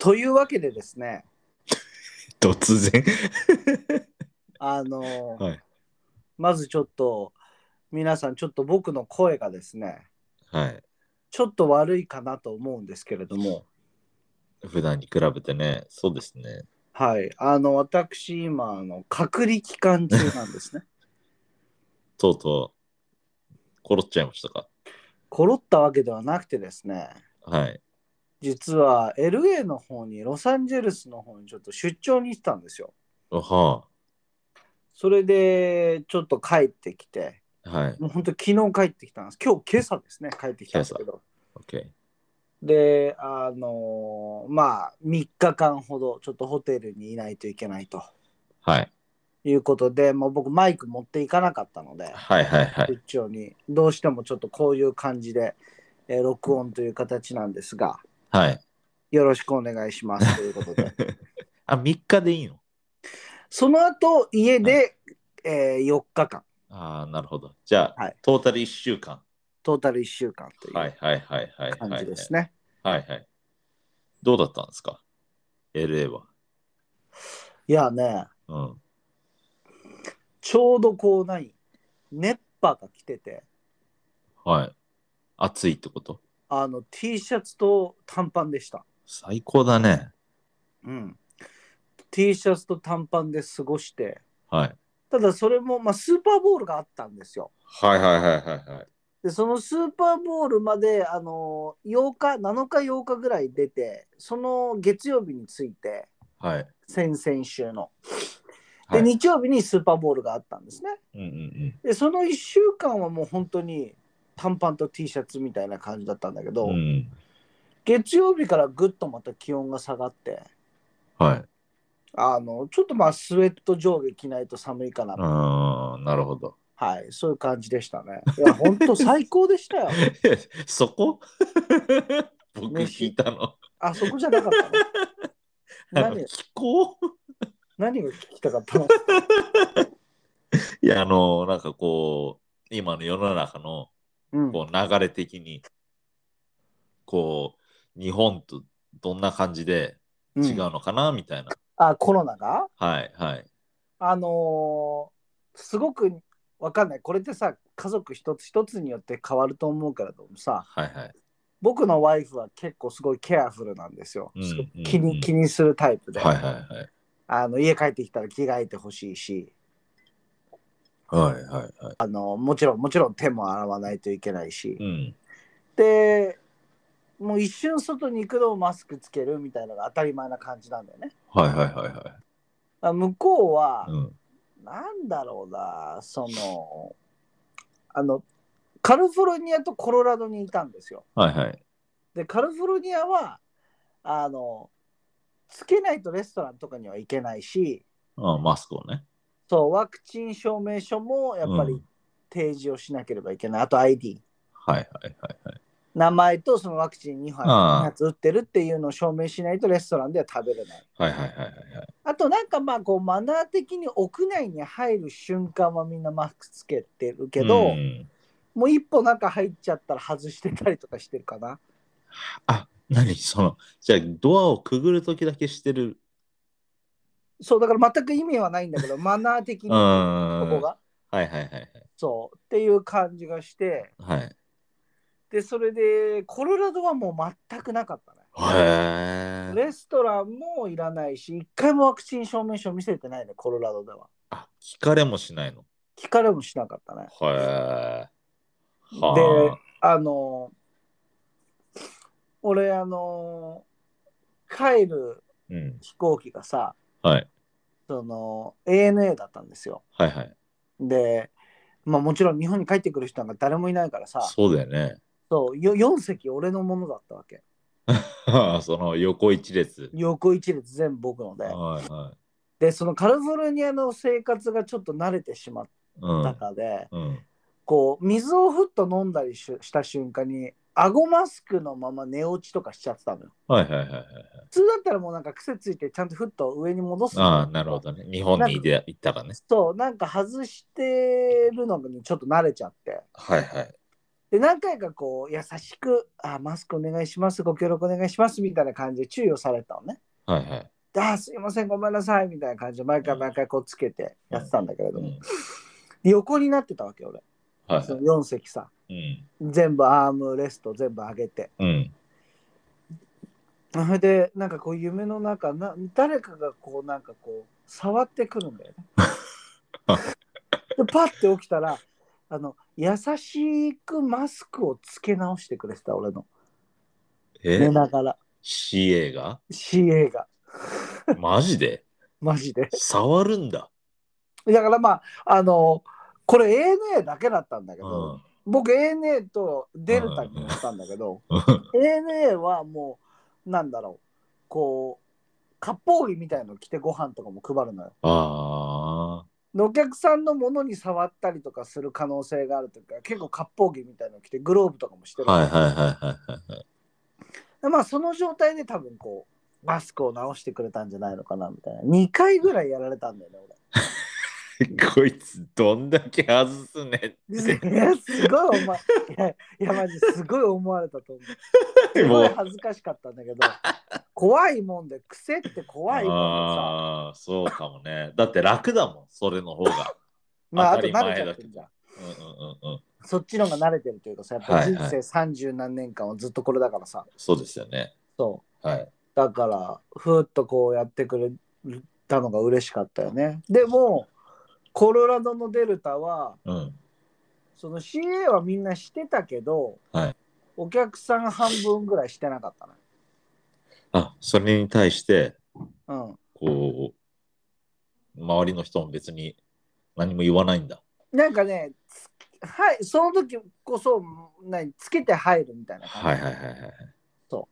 というわけでですね、 突然はい。 まずちょっと皆さんちょっと僕の声がですね、 はい。 ちょっと悪いかなと思うんですけれども、 普段に比べてね、そうですね。 はい、私今隔離期間中なんですね。 とうとう、ころっちゃいましたか。 コロったわけではなくてですね、 はい。 実は LA の方にロサンゼルスの方にちょっと出張に行ってたんですよ。 はそれでちょっと帰ってきて、 あ。はい。 もう本当昨日帰ってきたんです。今朝ですね、帰ってきた今朝。 んですけど。 OK。 で、まあ、3日間ほどちょっとホテルにいないといけないとはい。 いうことで、もう僕マイク持っていかなかったので、 はいはいは出い。 張にどうしてもちょっとこういう感じで、録音という形なんですが、 はい。 よろしくお願いしますということで。 あ、3日でいいの？ その後、家はい。 で、4日間、 ああ、なるほど。じゃあ、 はい、 トータル1週間。 トータル1週間というはいはいはいはい感はいはい。 じですね。 はいはい。どうだったんですか？ LA は。 いやね、 うん。 ちょうどこう熱波が来てて、 はい。暑いってこと？ T シャツと短パンでした。 最高だね。 うん。T シャツと短パンで過ごして、 はい。 ただそれも、まあ、スーパーボールがあったんですよ。 はいはいはいはいはい。 で、そのスーパーボールまで、8日、7日、8日ぐらい出て、その月曜日について、 はい。 先々週の。で、 はい。 日曜日にスーパーボールがあったんですね。 うんうんで、その1週間はもう本当に短パンと T シャツみたいな感じだったんだけうん。うど、 ん。 月曜日からぐっとまた気温が下がって、 はい。 ちょっとまあスウェット上下着ないと寒いかな。 ああ、なるほど。 はい、そういう感じでしたね。いや、本当最高でしたよ。 そこ僕聞い飯。 たの。 あそこじゃなかったの？何、 気候何が聞きたかったの？ いや、なんかこう、今の世の中のうん。 こう流れ的に、こ日本とどんな感じで違ううん。 のかなみたいな。 あ、コロナがはいはい。 すごくわかんない。これってさ、家族一つ一つによって変わると思うけれどもさ、 はいはい。 僕のワイフは結構すごいケアフルなんですよ。 うんすごいうんうん。 気にするタイプで。 はいはいはい。 家帰ってきたら着替えてほしいし、 はいはいはい。 もちろん手も洗わないといけないし。 うん。 で、もう一瞬外に行くのをマスクつけるみたいなのが当たり前な感じなんだよね。 はいはいはいはい。 向こうは、 うん。 なんだろうな、あの、カリフォルニアとコロラドにいたんですよ。 はいはい。 で、カリフォルニアは、あの、つけないとレストランとかには行けないし、 あ、マスクをね。 そう、ワクチン証明書もやっぱりうん。 提示をしなければいけない。あと ID。 はいはいはいはい。 名前とそのワクチン2 あ発打ってるっていうのを証明しないとレストランでは食べれない。 あ、はいはいはいはいはい。 あとなんかまあこうマナー的に屋内に入る瞬間はみんなマスクつけてるけうど、 ん。 もう一歩中入っちゃったら外してたりとかしてるかな。 あ、何じゃあドアをくぐるときだけしてる。 そうだから全く意味はないんだけど、マナー的うーにね、そこん。 が。 はいはいはいはい。 そうっていう感じがして、 はい。 で、それでコロラドはもう全くなかったね。 へえ。 レストランもいらないし、一回もワクチン証明書見せてないね、コロラドでは。 あ、聞かれもしないの？ 聞かれもしなかったね。 へえ。 で、 はあ。 俺、帰るうん。 飛行機がさ、 はい。 ANA だったんですよ。 はいはい。 で、まあもちろん日本に帰ってくる人なんか誰もいないからさ、 そうだよね。 そう、4席俺のものだったわけ。 その横一列。 横一列全部僕ので。 はいはい。 で、そのカリフォルニアの生活がちょっと慣れてしまったうん。 かで、 うん。 こう、水をふっと飲んだりした瞬間に、顎マスクのまま寝落ちとかしちゃってたのよ。 はいはいはいはい。 普通だったらもうなんか癖ついてちゃんとふっと上に戻すんだああ、 けど、 なるほどね。日本なんかに行ったらね。 そう、なんか外してるのにちょっと慣れちゃって。 はいはい。 で、何回かこう、優しく、マスクお願いします、ご協力お願いします、みたいな感じで注意をされたのね。 はいはい。 すいません、ごめんなさい、みたいな感じで、毎回毎回こうつけてやってたんだけれども、 うん。 で横になってたわけ、俺。そのはいはい。 4席さ。全部アームレスト全部上げて。それで、なんかこう、夢の中、誰かがこう、なんかこう、触ってくるんだよね。で、パッて起きたら、優しくマスクをつけ直してくれてた、俺の。寝ながら。 CA が CA が。 マジでマジで。 触るんだ。 だからまあ、これ ANA だけだったんだけど、僕 ANA とデルタに乗ったんだけど、ANA はもう、なんだろう、こう、割烹着みたいの着てご飯とかも配るのよ。お客さんのものに触ったりとかする可能性があるというか、結構割烹着みたいの着てグローブとかもしてるはいはいはいはいはい。 まあその状態で多分こうマスクを直してくれたんじゃないのかなみたいな。2回ぐらいやられたんだよねこいつどんだけ外すねん。 いやすごいいやマジすごい思われたと思う。すごい恥ずかしかったんだけど、怖いもんで、癖って怖いもんでさ。 そうかもね。だって楽だもん、それの方が。 まあ当たり前だけど。 あと慣れちゃってんじゃん。そっちのが慣れてるというかさ、やっぱ人生30何年間はずっとこれだからさ。 そうですよね。 そう。 はい。 だから、ふーっとこうやってくれたのが嬉しかったよね。でも、コロラドのデルタは、その CA はみんなしてたけど、お客さん半分ぐらいしてなかったな。 それに対して、 こう、周りの人も別に何も言わないんだ。 なんかね、その時こそ、つけて入るみたいな感じ。そう。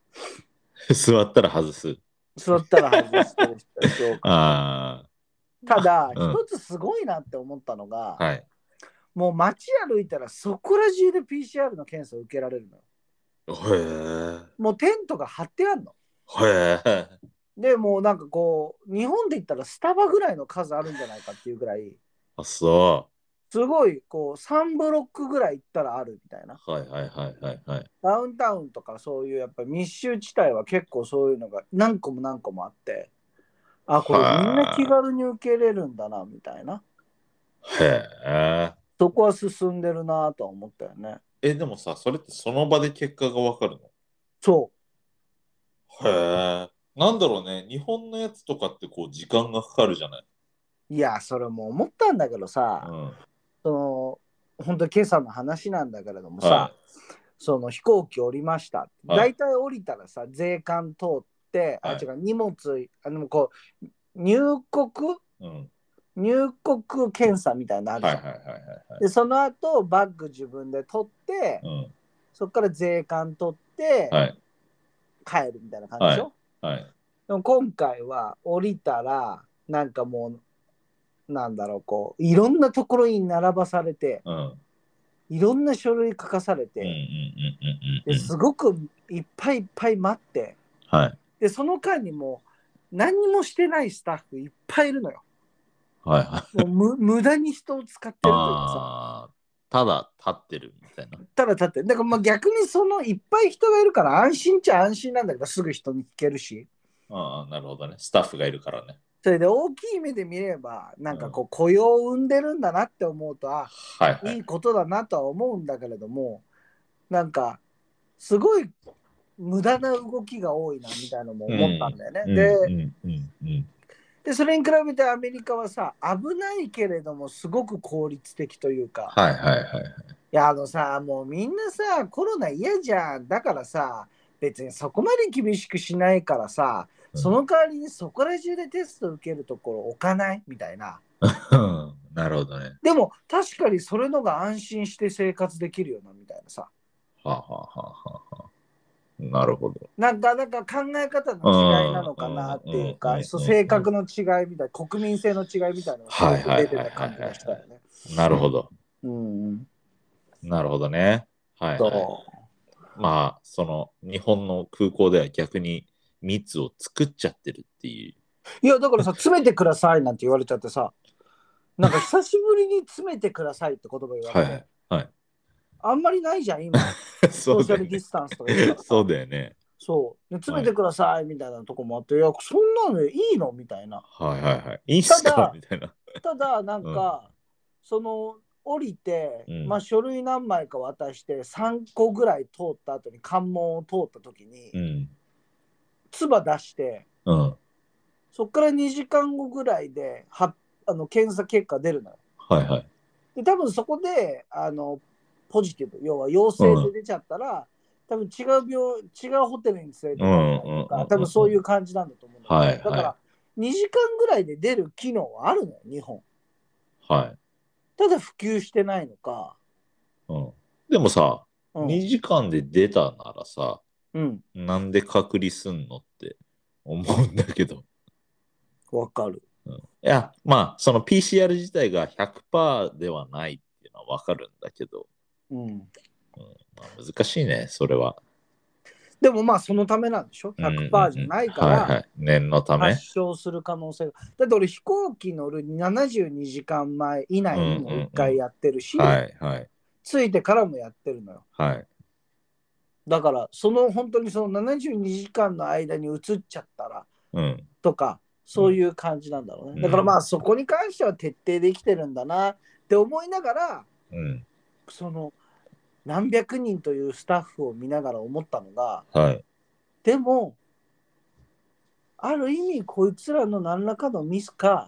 座ったら外す。 座ったら外してる人ただ、一つすごいなって思ったのが、もう街歩いたらそこら中で PCR の検査を受けられるのよ。もうテントが張ってあるの。でもうなんかこう日本で言ったらスタバぐらいの数あるんじゃないかっていうぐらい、すごいこう3ブロックぐらい行ったらあるみたいな。ダウンタウンとかそういうやっぱ密集地帯は結構そういうのが何個も何個もあって、これみんな気軽に受けれるんだなみたいな。そこは進んでるなとは思ったよね。 でもさ、それってその場で結果がわかるの？ そう。 なんだろうね。日本のやつとかってこう時間がかかるじゃない？ いや、それも思ったんだけどさ、本当に今朝の話なんだけれどもさ、その飛行機降りました。大体降りたらさ、税関通って、違う、荷物、こう、入国検査みたいなのあるじゃん。で、その後、バッグ自分で取って、そこから税関取って、帰るみたいな感じでしょ？でも今回は降りたら、なんかもう、なんだろう、こう、いろんなところに並ばされて、いろんな書類書かされて、ですごくいっぱいいっぱい待って、で、その間にも何にもしてないスタッフいっぱいいるのよ。もう無駄に人を使ってるというかさ。 ただ立ってるみたいな。 ただ立ってる。だからまあ逆にそのいっぱい人がいるから安心っちゃ安心なんだけど、すぐ人に聞けるし。 なるほどね。スタッフがいるからね。 それで大きい目で見れば、なんかこう雇用を生んでるんだなって思うと、いいことだなとは思うんだけれども、なんかすごい無駄な動きが多いなみたいなのも思ったんだよね。で、それに比べてアメリカはさ、危ないけれどもすごく効率的というか、いやさ、もうみんなさ、コロナ嫌じゃん。だからさ、別にそこまで厳しくしないからさ、その代わりにそこら中でテスト受けるところ置かないみたいな。 なるほどね。 でも確かにそれのが安心して生活できるよなみたいなさ。 なるほど。 なんか考え方の違いなのかなっていうか、性格の違いみたいな、国民性の違いみたいなのがすごく出てた感じがしたよね。 なるほど。 うんなるほどね。まあ、その日本の空港では逆に密を作っちゃってるっていう。 いや、だからさ、詰めてくださいなんて言われちゃってさ、なんか久しぶりに詰めてくださいって言葉言われて、 あんまりないじゃん、今。ソーシャルディスタンスとか言うからさ。 そうだよね。 そう。詰めてくださいみたいなとこもあって、いや、そんなのいいのみたいな。 はいはいはい。いいっすかみたいな。 ただ、なんか、その、降りて、まあ、書類何枚か渡して、3個ぐらい通った後に、関門を通った時に、唾出して、そっから2時間後ぐらいで、検査結果出るのよ。 はいはい。 で、多分そこで、ポジティブ、要は陽性で出ちゃったら、多分違うホテルに連れて行ったりとか、多分そういう感じなんだと思うんだけど、だから2時間ぐらいで出る機能はあるのよ、日本。 はい。 ただ普及してないのか。 でもさ、2時間で出たならさ、なんで隔離すんのって思うんだけど。 わかる。 いや、まあ、その PCR 自体が 100% ではないっていうのはわかるんだけど、まあ、難しいね、それは。 でもまあそのためなんでしょ ?100% じゃないから、 念のため発症する可能性が。だって俺飛行機乗る72時間前以内にも1回やってるし、着いてからもやってるのよ。だから本当にその72時間の間に移っちゃったら、とか、そういう感じなんだろうね。だからまあそこに関しては徹底できてるんだなって思いながら、その何百人というスタッフを見ながら思ったのが、でもある意味こいつらの何らかのミスか、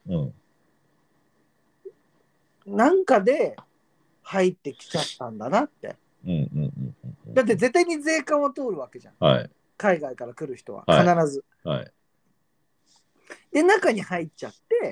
なんかで入ってきちゃったんだなって。だって絶対に税関は通るわけじゃん。海外から来る人は必ず。で、中に入っちゃって、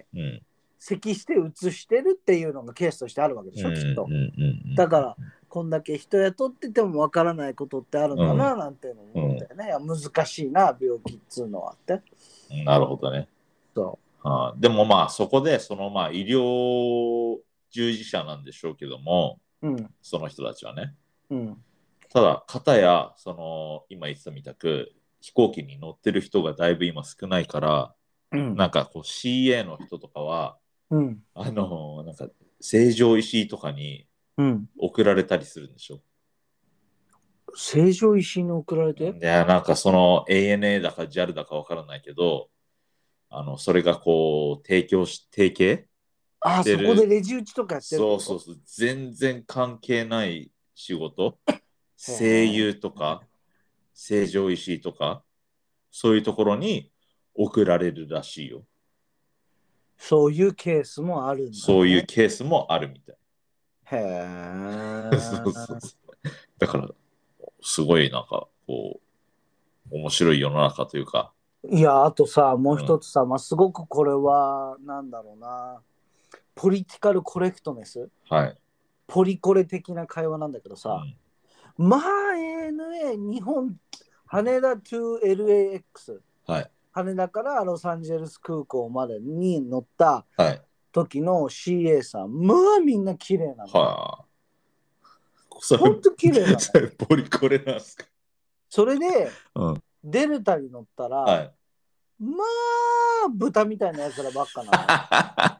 咳して移してるっていうのがケースとしてあるわけでしょ、きっと。だから、こんだけ人雇っててもわからないことってあるんだな、なんていうのを思ったよね。難しいな、病気っつうのはって。 なるほどね。でもまあ、そこで、まあ、医療従事者なんでしょうけども、その人たちはね。ただ、片や、今言ってたみたく、飛行機に乗ってる人がだいぶ今少ないから、なんかこう CA の人とかは、なんか成城石井とかに送られたりするんでしょ。 成城石井に送られて？ いや、なんかANA だか JAL だかわからないけど、それがこう、提携してる。 そこでレジ打ちとかやってる。 そう。全然関係ない仕事。声優とか、成城石井とか、そういうところに送られるらしいよ。 そういうケースもあるんだ、ね。 そういうケースもあるみたい。 へえ。 そうだから、すごいなんか、こう、面白い世の中というか。 いや、あとさ、もう一つさ、すごくこれは、なんだろうな、ポリティカルコレクトネス、ポリコレ的な会話なんだけどさ、まあ ANA 日本羽田 to LAX、羽田からロサンゼルス空港までに乗った時の CA さん、まあみんな綺麗なの。ほんと綺麗なの。 ポリコレなんすか。 それで、デルタに乗ったら、まあ豚みたいなやつらばっかな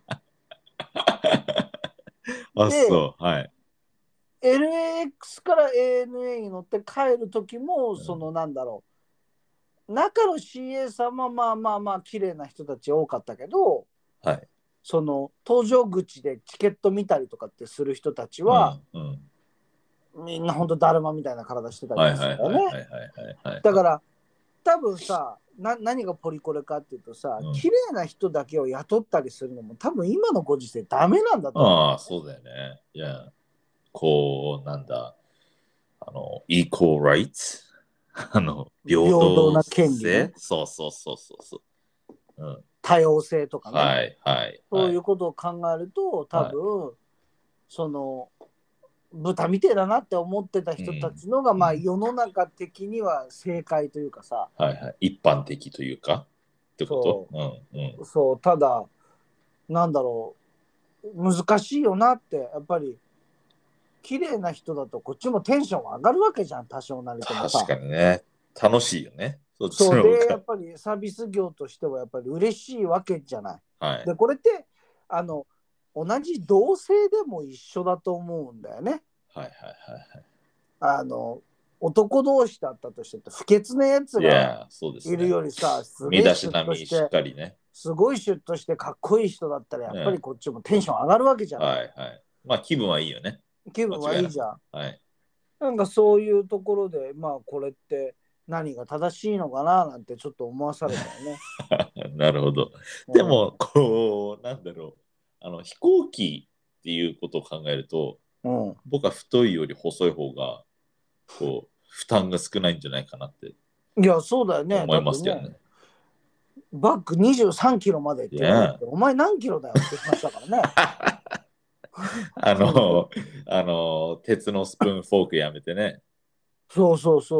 の。で、LAX から ANA に乗って帰る時も、なんだろう、中の CA さんはまあ綺麗な人たち多かったけど、搭乗口でチケット見たりとかってする人たちは、みんなほんとだるまみたいな体してたりするんだよね。だから多分さ、何がポリコレかっていうとさ、綺麗な人だけを雇ったりするのも多分今のご時世ダメなんだと思う。そうだよね。いや、こう、なんだ、イコールライツ平等な権利、ね。そう。 多様性とかね。そういうことを考えると、多分、豚みてえだなって思ってた人たちのが、まあ世の中的には正解というかさ。 一般的というか。ってこと？ そう、ただ、なんだろう、難しいよなって、やっぱり、綺麗な人だとこっちもテンション上がるわけじゃん、多少なりともさ。確かにね。楽しいよね。 そうで、やっぱりサービス業としてはやっぱり嬉しいわけじゃない。で、これって、同じ同性でも一緒だと思うんだよね。 はいはいはい。 男同士だったとして不潔なやつがいるよりさ、 すげえ身だしなみしっかりね。 すごいシュッとしてかっこいい人だったらやっぱりこっちもテンション上がるわけじゃん。 はいはい。まあ気分はいいよね。 気分はいいじゃん。 はい。 なんかそういうところで、まあこれって何が正しいのかななんてちょっと思わされたよね。なるほど。でも、こう、なんだろう。飛行機っていうことを考えると、僕は太いより細い方が、こう、負担が少ないんじゃないかなって。 いや、そうだよね。 思いますよね。 バッグ23キロまでって言われて、お前何キロだよって言いましたからね。鉄のスプーンフォークやめてね。 そう。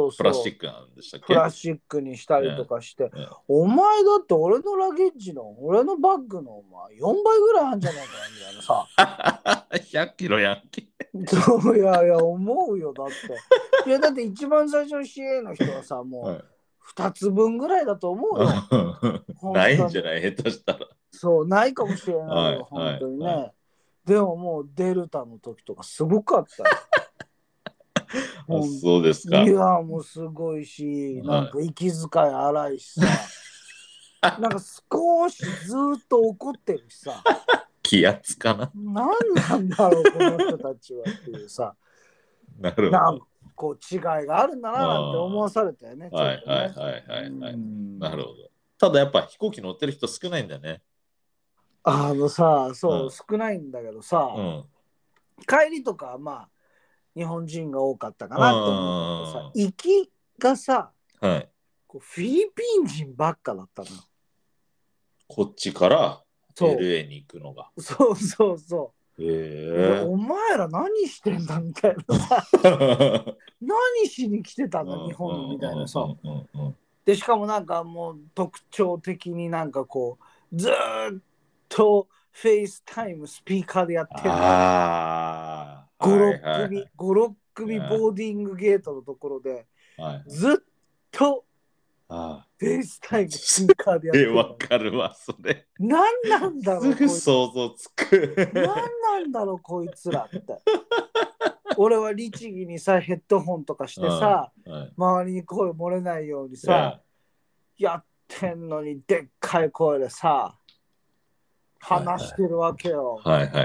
プラスチックなんでしたっけ？ プラスチックにしたりとかして、お前だって俺のラゲッジの、俺のバッグのお前4倍ぐらいあるんじゃないかなみたいなさ。 100キロやんけ。 そういや、思うよ、だって。いや、だって一番最初の CA の人はさ、もう2つ分ぐらいだと思うよ。 ないんじゃない？下手したら。 そう、ないかもしれないよ、本当にね。でももうデルタの時とかすごかったよ。 そうですか。 いや、もうすごいし、なんか息遣い荒いしさ、なんか少しずっと怒ってるしさ。 気圧かな？ 何なんだろう、この人たちはっていうさ。 なるほど。 なんかこう違いがあるんだななんて思わされたよね。 はい。なるほど。ただやっぱ飛行機乗ってる人少ないんだね。 そう、少ないんだけどさ、帰りとかまあ日本人が多かったかなって思うけどさ、行きがさ、こうフィリピン人ばっかだったの。 こっちから LA に行くのが。 そう。お前ら何してんだみたいなさ。何しに来てたの日本にみたいなさ。でしかもなんかもう特徴的になんかこうずっとフェイスタイムスピーカーでやってるの。5、6組ボーディングゲートのところでずっとフェイスタイムスピーカーでやってる。 わかるわ、それ。 何なんだろう。 すぐ想像つく。 何なんだろう、こいつらって。俺は律儀にさ、ヘッドホンとかしてさ、周りに声漏れないようにさ、やってんのにでっかい声でさ、話してるわけよ。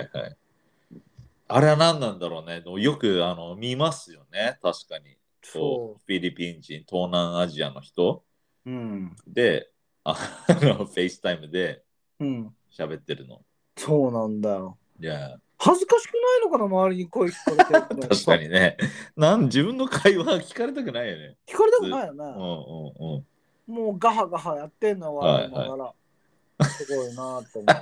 あれは何なんだろうね。よく見ますよね、確かに。フィリピン人、東南アジアの人。で、フェイスタイムで喋ってるの。 そうなんだよ。恥ずかしくないのかな、周りに声聞こえてる。 確かにね。自分の会話聞かれたくないよね。 聞かれたくないよね。もうガハガハやってんの笑いながら。すごいなって思って。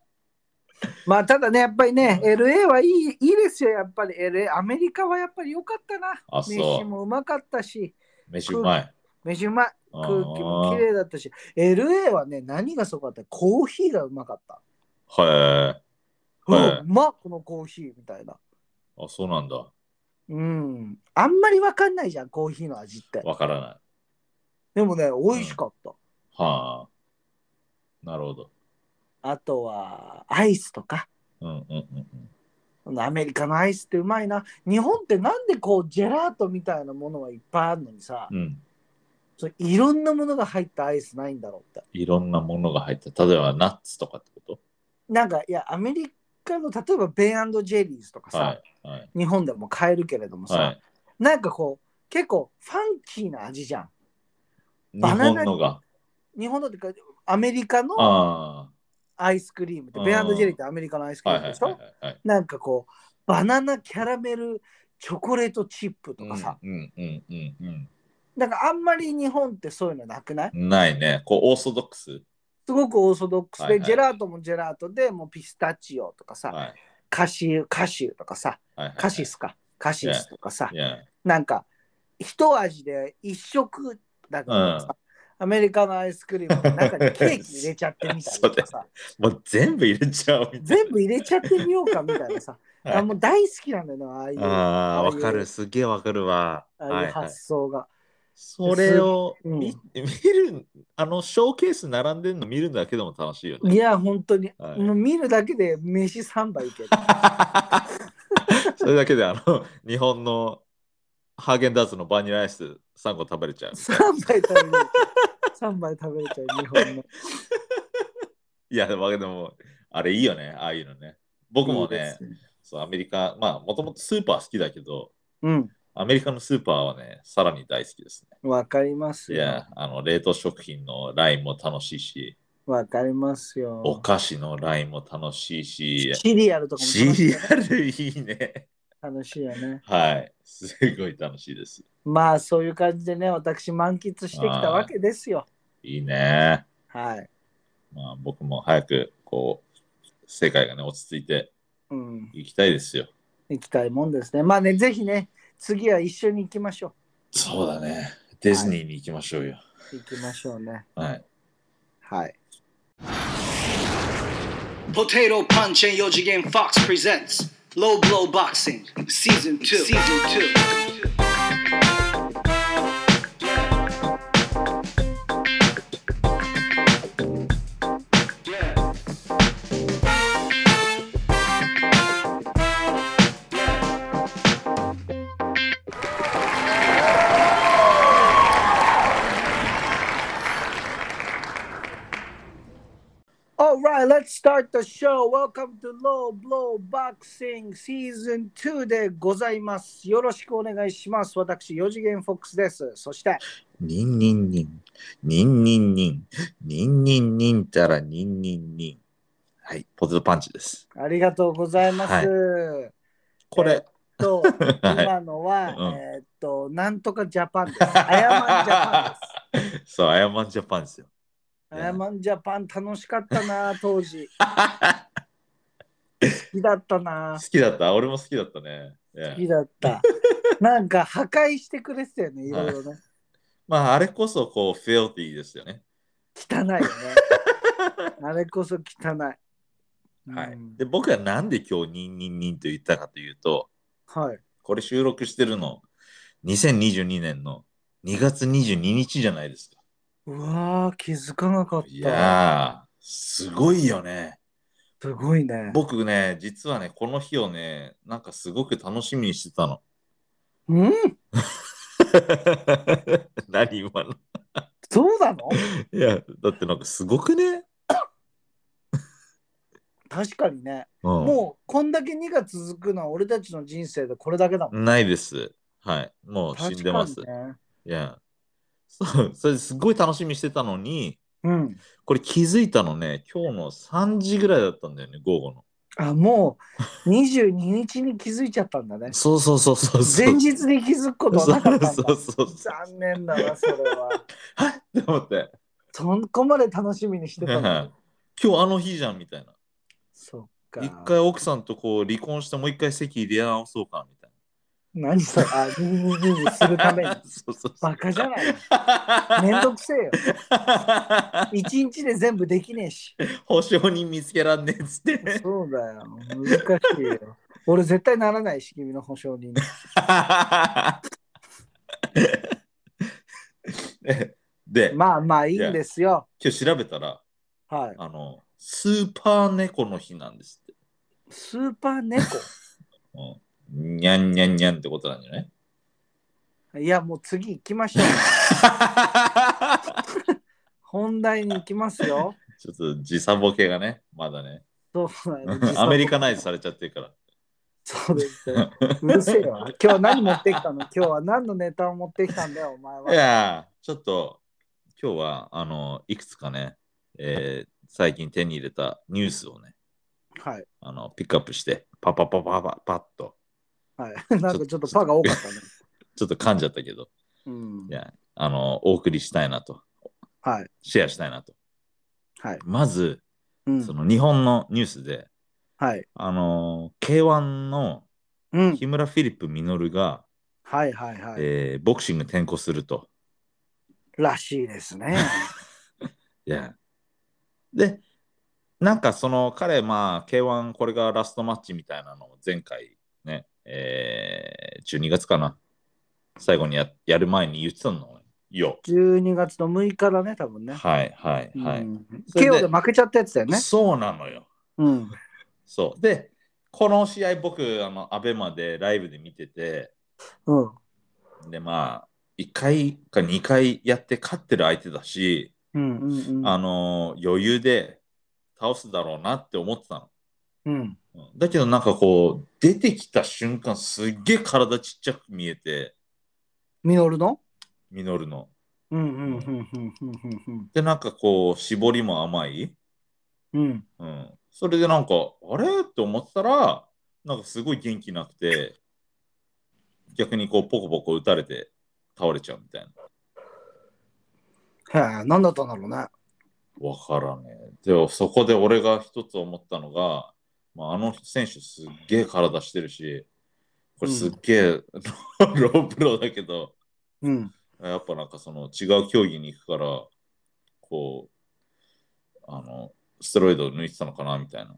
まあただね、やっぱりね、LA はいいですよ、やっぱり LA。アメリカはやっぱり良かったな。飯もうまかったし。 飯うまい。 飯うまい。空気も綺麗だったし。LA はね、何がすごかった？コーヒーがうまかった。 へえ。うまっ、このコーヒーみたいな。 あ、そうなんだ。 あんまりわかんないじゃん、コーヒーの味って。 わからない。 でもね、美味しかった。 はあ。なるほど。 あとは、アイスとか。アメリカのアイスってうまいな。日本ってなんでこう、ジェラートみたいなものがいっぱいあるのにさ、いろんなものが入ったアイスないんだろうって。 いろんなものが入った。例えば、ナッツとかってこと？ なんか、いや、アメリカの、例えば、ベン&ジェリーズとかさ、日本でも買えるけれどもさ、なんかこう、結構ファンキーな味じゃん。 日本のが。 日本のってか、アメリカのアイスクリームって、ベン&ジェリーってアメリカのアイスクリームでしょ？なんかこう、バナナキャラメルチョコレートチップとかさ。なんかあんまり日本ってそういうのなくない？ ないね。こう、オーソドックス。 すごくオーソドックスで、ジェラートもジェラートで、もうピスタチオとかさ、カシューとかさ、カシスとかさ、なんか一味で一色だけどさ、アメリカのアイスクリームの中にケーキ入れちゃってみたいなさもう全部入れちゃうみたいな。 全部入れちゃってみようかみたいなさ、もう大好きなんだよな、ああいう。 わかる、すげえわかるわ。 ああいう発想が。 それを見る、ショーケース並んでるの見るだけでも楽しいよね。 いや、本当に。もう見るだけで飯3杯いける。 それだけで日本のハーゲンダーツのバニラアイス3個食べれちゃう。 3杯食べれちゃう。3杯食べれちゃう、日本の。 いや、でも、あれいいよね、ああいうのね。僕もね、そう、アメリカ、まあ、もともとスーパー好きだけど、 うん。 アメリカのスーパーはね、さらに大好きですね。 わかりますよ。 いや、冷凍食品のラインも楽しいし、 わかりますよ。 お菓子のラインも楽しいし、 シリアルとかも楽しい、ね。 シリアルいいね。 楽しいよね。 はい。すごい楽しいです。 まあ、そういう感じでね、私満喫してきたわけですよ。 いいね。 はい。 まあ、僕も早く、世界がね、落ち着いて、行きたいですよ。 行きたいもんですね。まあね、ぜひね、次は一緒に行きましょう。 そうだね。ディズニーに行きましょうよ。 行きましょうね。 はい。 はい。 Potato Punch and 4次元 Fox presents Low Blow Boxing Season 2. Alright, let's start the show. Welcome to Low Blow Boxing Season 2でございます。よろしくお願いします。私、4次元フォックスです。そして、 ニンニンニン、ニンニンニン、ニンニンニンたらニンニンニン。はい、ポテトパンチです。 ありがとうございます。はい、 これ、 今のは、なんとかジャパンです。アヤマンジャパンです。そう、アヤマンジャパンですよ。 アヤマンジャパン楽しかったな、当時。好きだったな。 好きだった。俺も好きだったね。 好きだった。なんか破壊してくれてたよね、いろいろね。 まあ、あれこそフィルティーですよね。 汚いよね。あれこそ汚い。 はい。で、僕はなんで今日ニンニンニンと言ったかというと、 はい。 これ収録してるの、2022年の2月22日じゃないですか。 うわー、気づかなかった。 いやー、すごいよね。 すごいね。 僕ね、実はね、この日をね、なんかすごく楽しみにしてたの。何今のそうなの？ いや、だってなんかすごくね。 確かにね、もうこんだけ2が続くのは俺たちの人生でこれだけだもん。 ないです。はい。もう死んでます。いや。そう、それすごい楽しみにしてたのに、これ気づいたのね、今日の3時ぐらいだったんだよね、午後の。 あ、もう22日に気づいちゃったんだね。 そう。 前日に気づくことはなかったんだ。 そう残念だな、それは。 はいって思って。 そこまで楽しみにしてたの。 今日あの日じゃんみたいな。 そっか。 一回奥さんと離婚してもう一回籍入れ直そうかみたいな。 何それ、にするために。バカじゃない。めんどくせえよ。一日で全部できねえし。 保証人見つけらんねえっつって。 そうだよ。難しいよ。俺絶対ならないし、君の保証人。 で、 まあいいんですよ。 今日調べたら、 はい、 スーパー猫の日なんですって。 スーパー猫にゃんにゃんにゃんってことなんじゃない？ いや、もう次行きましょう。本題に行きますよ。 ちょっと時差ボケがね、まだね。 そうなんアメリカナイズされちゃってるから。 そうですよ。うるせえよ。今日は何持ってきたの？今日は何のネタを持ってきたんだよ、お前は。 いや、ちょっと今日はいくつかね、最近手に入れたニュースをね、 はい、 ピックアップして、パッと。 はい、なんかちょっとパが多かったね。 ちょっと噛んじゃったけど、いやお送りしたいなと、 はい、 シェアしたいなと。 はい、 まず、その日本のニュースで、 はい、 K1 の木村フィリップ・ミノルが、ボクシング転向すると。 らしいですね。 いや。で、なんかその彼、K1 これがラストマッチみたいなのを前回ね、12月かな。最後にやる前に言ってたのよ。 12月の6日だね、多分ね。 はい。 KO で負けちゃったやつだよね。 そうなのよ。 うん。 そう。で、 この試合僕、アベマでライブで見てて、 うん。 で、まあ、1回か2回やって勝ってる相手だし、 うんうんうん。 余裕で倒すだろうなって思ってたの。 うん。 だけどなんかこう、出てきた瞬間すっげえ体ちっちゃく見えて、 ミノルのミノルの。 うんうんうんうんうんうんで、なんかこう、絞りも甘い。 うん。 うん。それでなんか、あれって思ったら、なんかすごい元気なくて、逆にこう、ポコポコ打たれて倒れちゃうみたいな。 へえ、何だったんだろうね。 わからねえ。でも、そこで俺が一つ思ったのが、まあ、あの選手すっげえ体してるし、これすっげえ、ロープローだけど、 うん。 やっぱなんかその違う競技に行くから、こう、ステロイドを抜いてたのかなみたいな。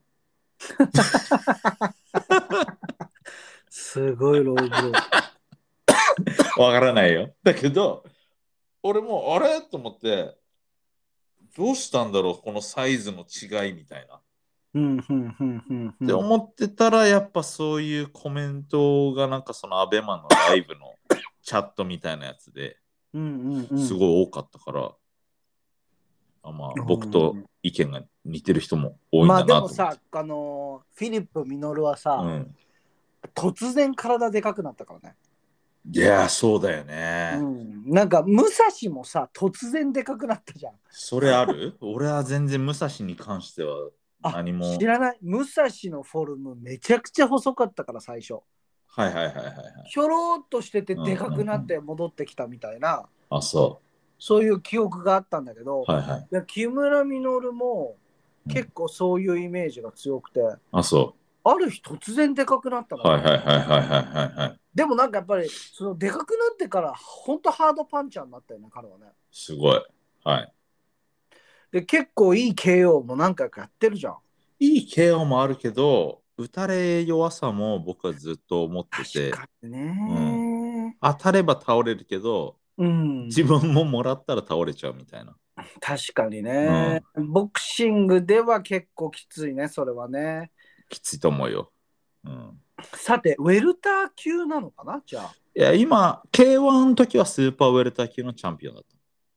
すごいローブロー。 わからないよ。だけど、俺もあれと思って、どうしたんだろう、このサイズの違いみたいな。 うんうんうんうんって思ってたら、やっぱそういうコメントがなんかそのアベマのライブのチャットみたいなやつでうんうんすごい多かったから、まあ僕と意見が似てる人も多いんだなと思って。 まあでもさ、フィリップ・ミノルはさ、 うん、 突然体でかくなったからね。 いや、そうだよね。 うん、なんか武蔵もさ、突然でかくなったじゃん。 それある俺は全然武蔵に関しては何も。 知らない。武蔵のフォルムめちゃくちゃ細かったから最初。 はいはいはいはい、はい。 ひょろっとしててでかくなって戻ってきたみたいな、 あ、そう。 そういう記憶があったんだけど、 はいはい。 いや木村稔も結構そういうイメージが強くて、 あ、そう。 ある日突然でかくなったの。 はいはいはいはいはいはい。 でもなんかやっぱりそのでかくなってから本当ハードパンチャーになったよね、彼はね。 すごい。はい。 で、結構いい KO も何回かやってるじゃん。 いい KO もあるけど、打たれ弱さも僕はずっと思ってて、 確かにね、 当たれば倒れるけど、自分ももらったら倒れちゃうみたいな。 確かにね、ボクシングでは結構きついね、それはね。 きついと思うよ。 さて、ウェルター級なのかなじゃあ。 いや、今、K1 の時はスーパーウェルター級のチャンピオンだった。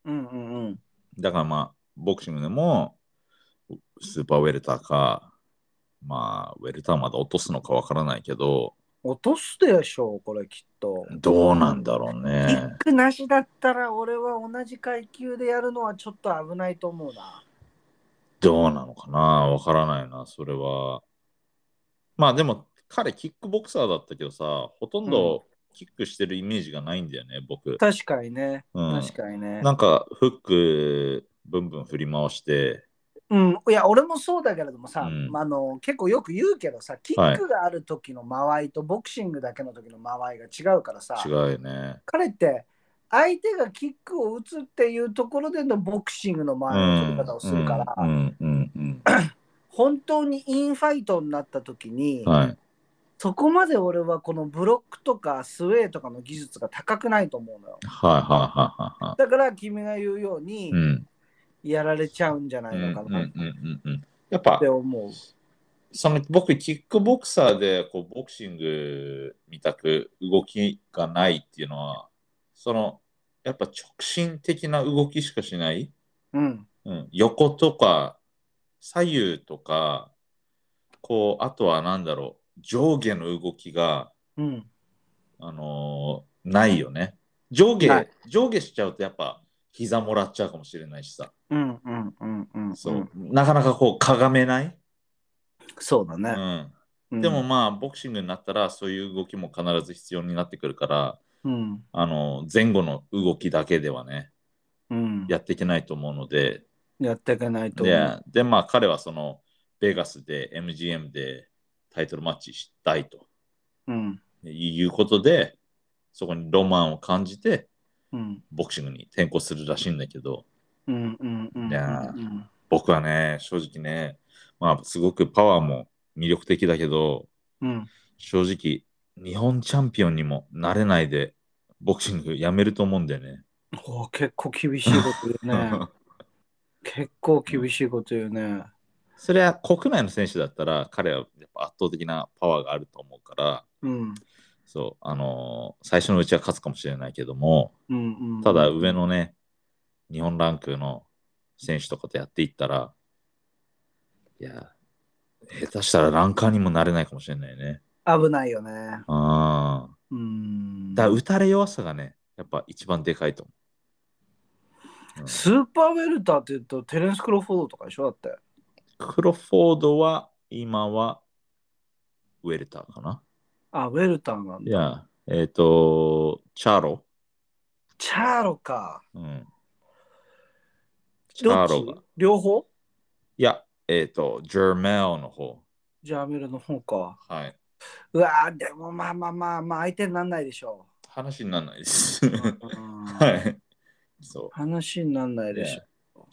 だからまあ、ボクシングでも、スーパーウェルターか、まあ、ウェルターまだ落とすのかわからないけど、 落とすでしょう、これきっと。 どうなんだろうね。 キックなしだったら、俺は同じ階級でやるのはちょっと危ないと思うな。 どうなのかなわからないな、それは。まあでも、彼、キックボクサーだったけどさ、ほとんどキックしてるイメージがないんだよね、僕。 確かにね。確かにね。 なんか、フック、ブンブン振り回して、 いや、俺もそうだけれどもさ、結構よく言うけどさ、キックがある時の間合いとボクシングだけの時の間合いが違うからさ、 違うよね。 彼って相手がキックを打つっていうところでのボクシングの間合いの取り方をするから、本当にインファイトになった時に、そこまで俺はこのブロックとかスウェーとかの技術が高くないと思うのよ。だから君が言うように、やられちゃうんじゃないのかなやっぱって思う。 僕、キックボクサーでこうボクシングみたく動きがないっていうのは、やっぱ直進的な動きしかしない。横とか左右とか、あとは何だろう、上下の動きが、ないよね。上下しちゃうとやっぱ膝もらっちゃうかもしれないしさ。なかなかかがめない。 そうだね。 でもまあボクシングになったらそういう動きも必ず必要になってくるから、前後の動きだけではね、やっていけないと思うので。 やっていけないと思う。 でまあ彼はベガスで MGM でタイトルマッチしたいと、いうことで、そこにロマンを感じて、ボクシングに転向するらしいんだけど、僕はね、正直ね、まあすごくパワーも魅力的だけど、正直日本チャンピオンにもなれないでボクシングやめると思うんだよね。 結構厳しいこと言うね。結構厳しいこと言うね。 それは国内の選手だったら彼はやっぱ圧倒的なパワーがあると思うから、 うん、 そう、最初のうちは勝つかもしれないけども、ただ上のね、日本ランクの選手とかとやっていったら、いや、下手したらランカーにもなれないかもしれないね。 危ないよね。 だから打たれ弱さがね、やっぱ一番でかいと思う。スーパーウェルターって言うとテレンス・クロフォードとかでしょだって。 クロフォードは今はウェルターかな。 あ、ウェルターなんだ。 いや、チャーロ。 チャーロか。 うん。 チャーロが。両方？ いや、ジェーメルの方。 ジャーメルの方か。 はい。 うわー、でもまあ相手にならないでしょう。 話にならないです。はい。 そう。話にならないでしょ。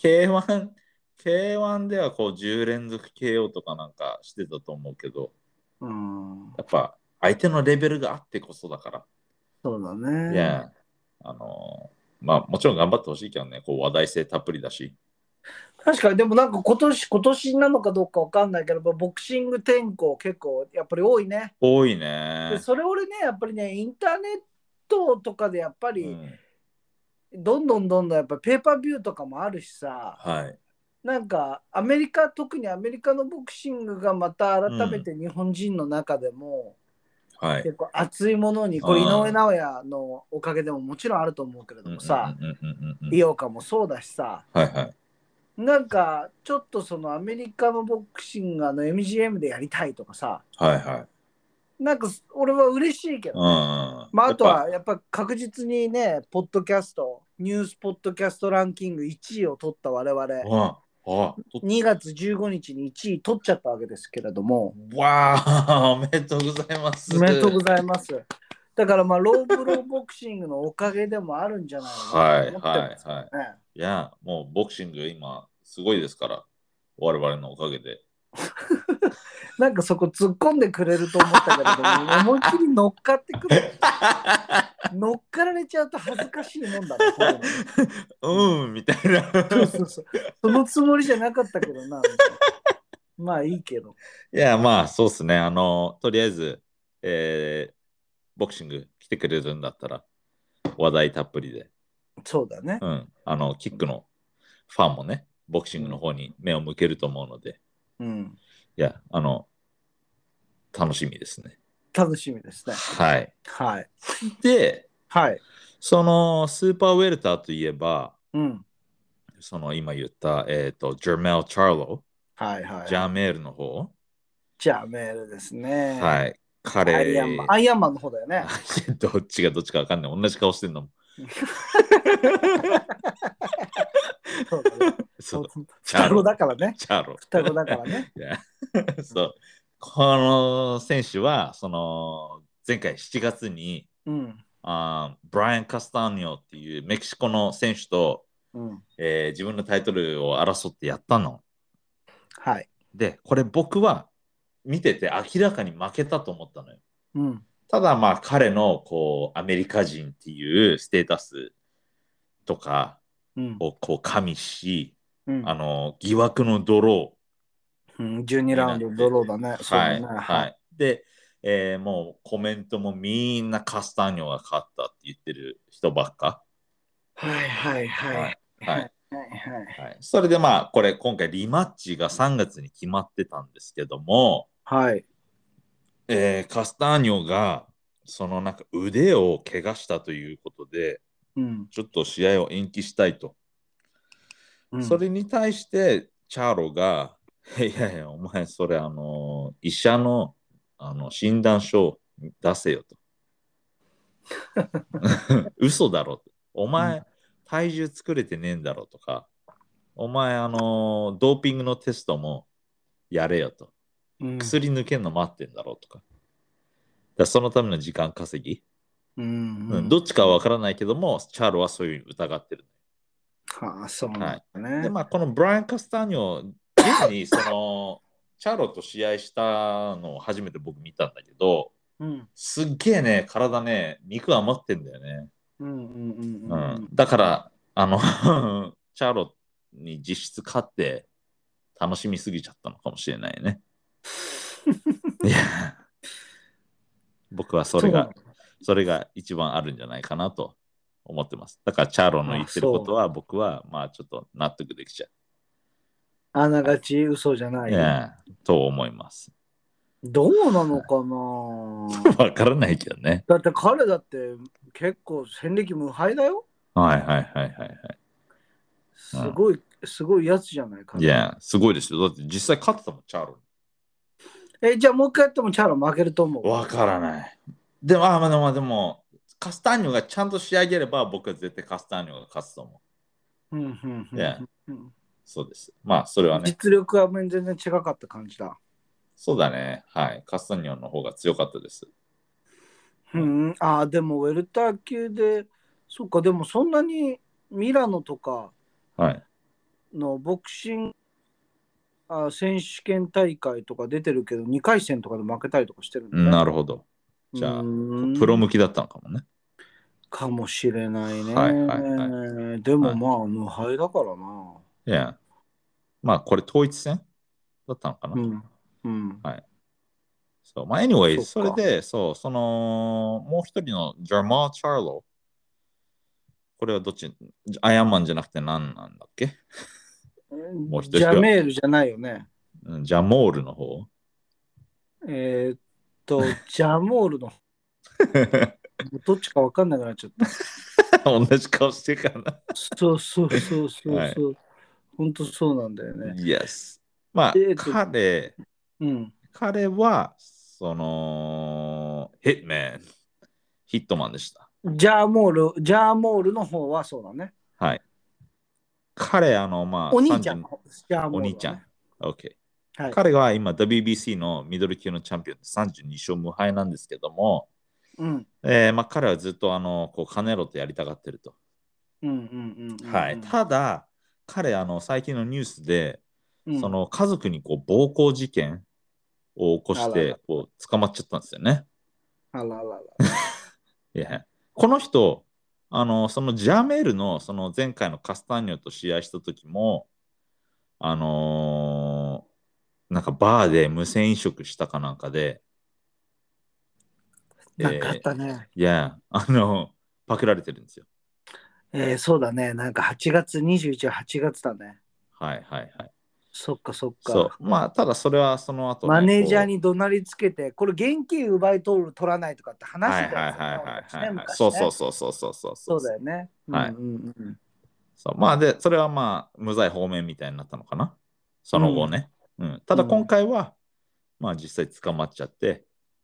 K1 ではこう10連続 KO とかなんかしてたと思うけど、やっぱ相手のレベルがあってこそだから。 そうだね。 いや、まあもちろん頑張ってほしいけどね、こう話題性たっぷりだし。 確かに、でもなんか今年なのかどうかわかんないけど、ボクシング転向結構やっぱり多いね。 多いね。 でそれ俺ね、やっぱりね、インターネットとかでやっぱり、どんどんやっぱペーパービューとかもあるしさ、 はい、 なんか特にアメリカのボクシングがまた改めて日本人の中でも、結構熱いものに、これ井上尚弥のおかげでももちろんあると思うけれどもさ、井岡もそうだしさ、 はいはい、 なんかちょっとそのアメリカのボクシングの MGM でやりたいとかさ、 はいはい、 なんか俺は嬉しいけどね。まああとはやっぱ確実にね、ニュースポッドキャストランキング1位を取った我々、2月15日に1位取っちゃったわけですけれども。 わあ、おめでとうございます。 おめでとうございます。だからまあローブローボクシングのおかげでもあるんじゃないかなと思ってますね。 いや、もうボクシング今すごいですから、我々のおかげで。 なんかそこ突っ込んでくれると思ったけれども、思いっきり乗っかってくる。乗っかられちゃうと恥ずかしいもんだな。 みたいな。 そのつもりじゃなかったけどな。まあいいけど。 いや、まあそうっすね。とりあえず、ボクシング来てくれるんだったら、話題たっぷりで。 そうだね。 キックのファンもね、ボクシングの方に目を向けると思うので。いや、楽しみですね。 楽しみですね。 はい。 はい。 で、 はい。 そのスーパーウェルターといえば、その今言った、ジャメル・チャーロ、ジャメルの方。 ジャメルですね。 はい。彼、 アイアンマンの方だよね。 どっちがどっちか分かんない。同じ顔してんのも。 そう双子だからね。双子だからね。 そう。この選手は、その前回7月に、ブライアン・カスターニョっていうメキシコの選手と、自分のタイトルを争ってやったの。 はい。 で、これ僕は見てて明らかに負けたと思ったのよ。ただまあ彼のこうアメリカ人っていうステータスとかをこう加味し、疑惑のドロー、12ラウンドドローだね。 はい。で、もうコメントもみんなカスターニョが勝ったって言ってる人ばっか。はい。それでまあこれ今回リマッチが3月に決まってたんですけども、 はい。 カスターニョがそのなんか腕を怪我したということで、ちょっと試合を延期したいと。それに対してチャーロがいやいやお前それ医者の診断書出せよと。嘘だろと。お前、体重作れてねえんだろとか、お前ドーピングのテストもやれよと。薬抜けんの待ってんだろうとか。そのための時間稼ぎ。どっちかは分からないけども、チャールはそういう疑ってる。 そうなんだね。 で、まあ、このブライアン・カスターニョ、現にその、チャーロと試合したのを初めて僕見たんだけど、すっげえね、体ね、肉余ってんだよね。だから、チャーロに実質勝って、 楽しみすぎちゃったのかもしれないね。いや、僕はそれが一番あるんじゃないかなと思ってます。だからチャーロの言ってることは僕はまあちょっと納得できちゃう。 あながち嘘じゃない。 いや、と思います。 どうなのかなわからないけどね。 だって彼だって結構戦歴無敗だよ。 はいはいはいはいはい。 すごいやつじゃないか。 いや、すごいですよ。だって実際勝ってたもん、チャーロに。じゃあもう一回やってもチャーロ負けると思う。 わからない。でも、カスターニョがちゃんと仕上げれば僕は絶対カスターニョが勝つと思う。そうです。まあ、それはね。 実力は全然違かった感じだ。 そうだね。はい。カスターニョの方が強かったです。 でもウェルター級で、そっか、でもそんなにミラノとかのボクシング、選手権大会とか出てるけど、2回戦とかで負けたりとかしてるんだね。 なるほど。じゃあ、プロ向きだったのかもね。 かもしれないね。でもまあ、無敗だからな。 いや。まあ、これ統一戦だったのかな。はい。そう、まあ、anyway、それで、もう一人のジャマー・チャーロ。これはどっちアイアンマンじゃなくて何なんだっけもう一人ジャメールじゃないよね。 ジャモールの方ジャモールのどっちか分かんなくなっちゃった。 同じ顔してるからな。 そう。本当そうなんだよね。 Yes。まあ、彼は、ヒットマンでした。 ジャーモールの方はそうだね。 はい。彼、まあ、 お兄ちゃん。 お兄ちゃん。OK。彼は今 WBC のミドル級のチャンピオンで32勝無敗なんですけども、まあ、彼はずっとカネロとやりたがってると。ただ、彼、最近のニュースで、家族に暴行事件を起こして捕まっちゃったんですよね。この人、そのジャーメールのその前回のカスターニョと試合した時も、なんかバーで無銭飲食したかなんかで、 なんかあったね。 パクられてるんですよ。 そうだね。なんか8月21日、8月だね。 はい。 そっか。 まあ、ただそれはその後、 マネージャーに怒鳴りつけて、これ現金奪い取らないとかって話してたよね。 そう。 そうだよね。 まあ、で、それはまあ、無罪放免みたいになったのかな。その後ね。ただ今回は、まあ実際捕まっちゃって、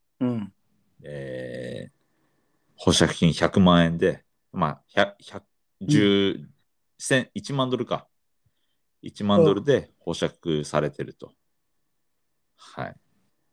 保釈金100万円で、まあ、1万ドルか。1万ドルで保釈されてると。はい。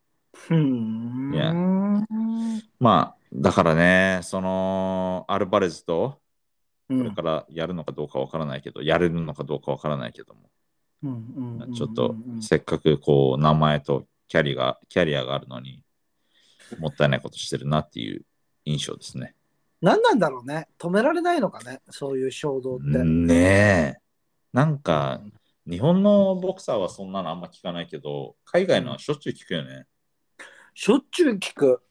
まあ、だからね、アルバレズと、これからやるのかどうかわからないけど、やれるのかどうかわからないけども、ちょっとせっかく名前とキャリアがあるのに、もったいないことしてるなっていう印象ですね。 何なんだろうね。止められないのかね、そういう衝動って。 ねえ。なんか、日本のボクサーはそんなのあんま聞かないけど、海外のはしょっちゅう聞くよね。 しょっちゅう聞く。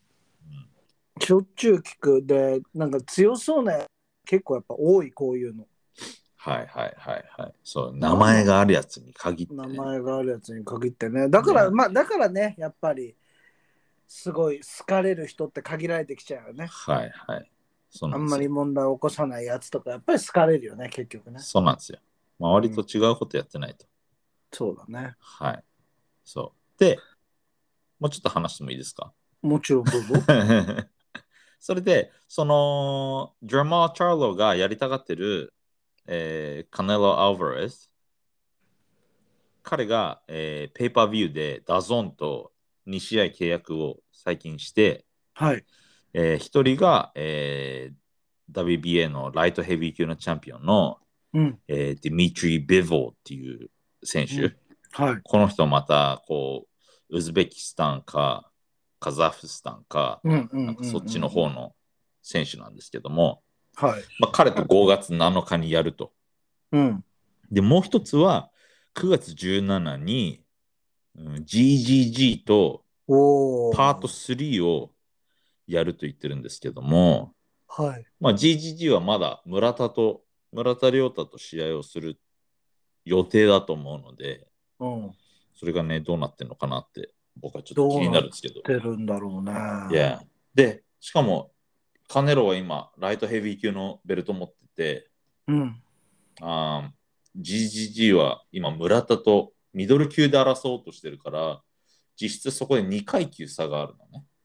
で、なんか強そうな、結構やっぱ多い、こういうの。 はい。そう、名前があるやつに限って、 ね。名前があるやつに限ってね。だからね、やっぱり、すごい好かれる人って限られてきちゃうよね。 はい。 あんまり問題を起こさないやつとか、やっぱり好かれるよね、結局ね。 そうなんですよ。周りと違うことやってないと。 そうだね。 はい。そう。で、もうちょっと話してもいいですか？ もちろんどうぞ。 それで、ジャマー・チャーロがやりたがってる、カネロ・アルバレス。彼が、ペーパービューでダゾンと2試合契約を最近して、 はい。 1人が、WBA のライトヘビー級のチャンピオンの、ディミトリ・ビボーっていう選手。この人またウズベキスタンかカザフスタンか、なんかそっちの方の選手なんですけども、まあ、彼と5月7日にやると。で、もう一つは 9月17日に、GGG とパート3をやると言ってるんですけども、 はい。 まあ、GGG はまだ村田亮太と試合をする予定だと思うので、それがね、どうなってるのかなって僕はちょっと気になるんですけど。 どうなってるんだろうね。 Yeah. で、しかも、カネロは今、ライトヘビー級のベルト持ってて、GGG は今、村田とミドル級で争おうとしてるから、実質そこで2階級差があるのね。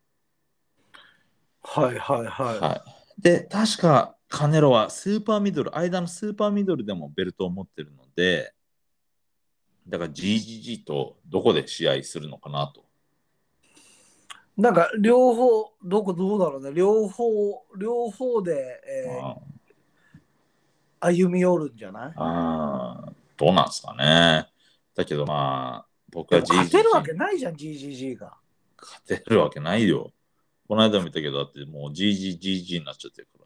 はいはいはい。 で、確かカネロはスーパーミドル、間のスーパーミドルでもベルトを持ってるので、だから GGG とどこで試合するのかなと。 なんか両方、どうだろうね。両方で、歩み寄るんじゃない？ どうなんですかね。だけどまあ、僕は GGG。 勝てるわけないじゃん、GGG が。 勝てるわけないよ。この間見たけど、だってもう GG になっちゃってるから。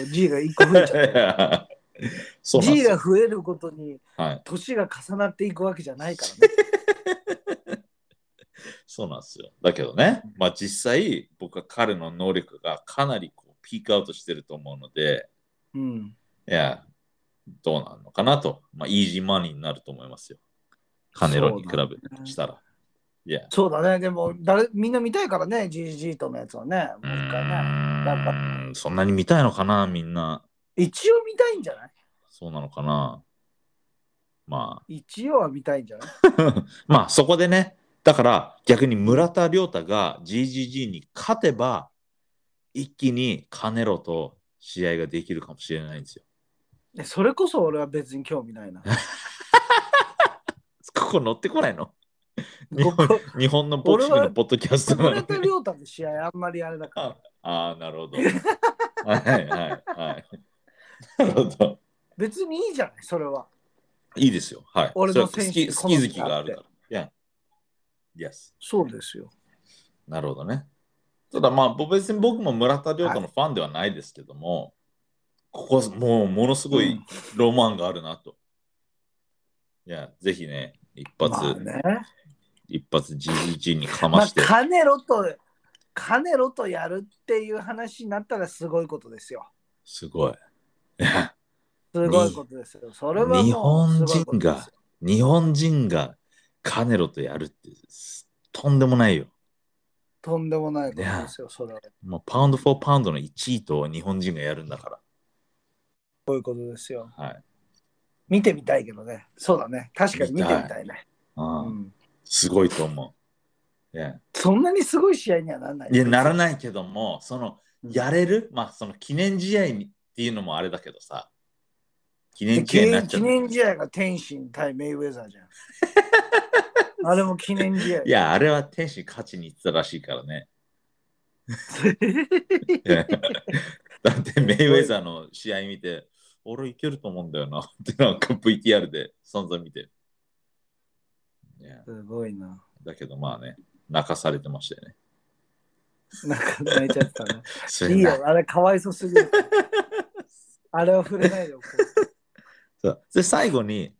G が1個増えちゃった。G が増えることに、年が重なっていくわけじゃないからね。 そうなんですよ。だけどね、まあ実際、僕は彼の能力がかなりこうピークアウトしてると思うので、いや、どうなるのかなと。まあ、イージーマニーになると思いますよ。カネロに比べしたら。 そうだね。でもみんな見たいからね、GG とのやつはね。もう一回ね。そんなに見たいのかな、みんな。 一応見たいんじゃない？ そうなのかな。まあ。 一応は見たいんじゃない？ まあ、そこでね、だから逆に村田亮太が GGG に勝てば、一気にカネロと試合ができるかもしれないんですよ。 それこそ俺は別に興味ないな。 ここ乗ってこないの？日本のボクシングのポッドキャストなのに。 村田亮太の試合あんまりあれだから。 ああ、なるほど。はいはい。なるほど。 別にいいじゃない、それは。 いいですよ。はい。 俺の選手好き好きがあるから。Yes。 そうですよ。 なるほどね。ただまあ、別に僕も村田亮太のファンではないですけども、ここはもうものすごいロマンがあるなと。いや、ぜひね、一発 GGG にかまして。 カネロとやるっていう話になったらすごいことですよ。 すごい。 すごいことですよ。それは日本人がカネロとやるってとんでもないよ。 とんでもないことですよ、それは。 もうパウンド・フォー・パウンドの1位と日本人がやるんだから。 そういうことですよ。 はい。 見てみたいけどね。そうだね。確かに見てみたいね。 すごいと思う。 そんなにすごい試合にはならない。 いや、ならないけども、やれる、まあ、その記念試合っていうのもあれだけどさ。 記念試合になっちゃう。記念試合が天心対メイウェザーじゃん。あれも記念試合。 いや、あれは天心勝ちに行ってたらしいからね。だってメイウェザーの試合見て、俺いけると思うんだよなってなんか VTR で散々見て。 すごいな。 だけどまあね、泣かされてましたよね。 なんか泣いちゃったね。いいよ、あれかわいそすぎる。あれは触れないよ。 で、最後に、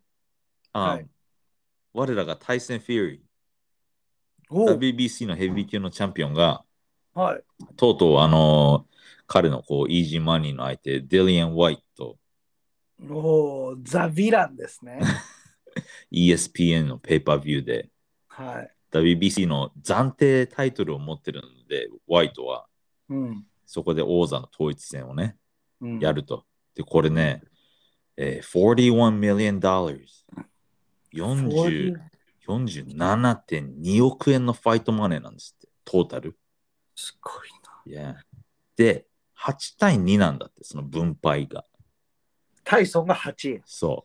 我らがタイソン・フューリー、WBC のヘビー級のチャンピオンが、とうとう彼のイージーマニーの相手、ディリアン・ホワイト。 ザ・ヴィランですね。 ESPN のペーパービューで、WBC の暫定タイトルを持ってるので、ホワイトは、そこで王座の統一戦をね、やると。で、これね、$41 million。47.2 億円のファイトマネーなんですって、トータル。 すごいな。 で、8対2なんだって、その分配が。 タイソンが8。 そう。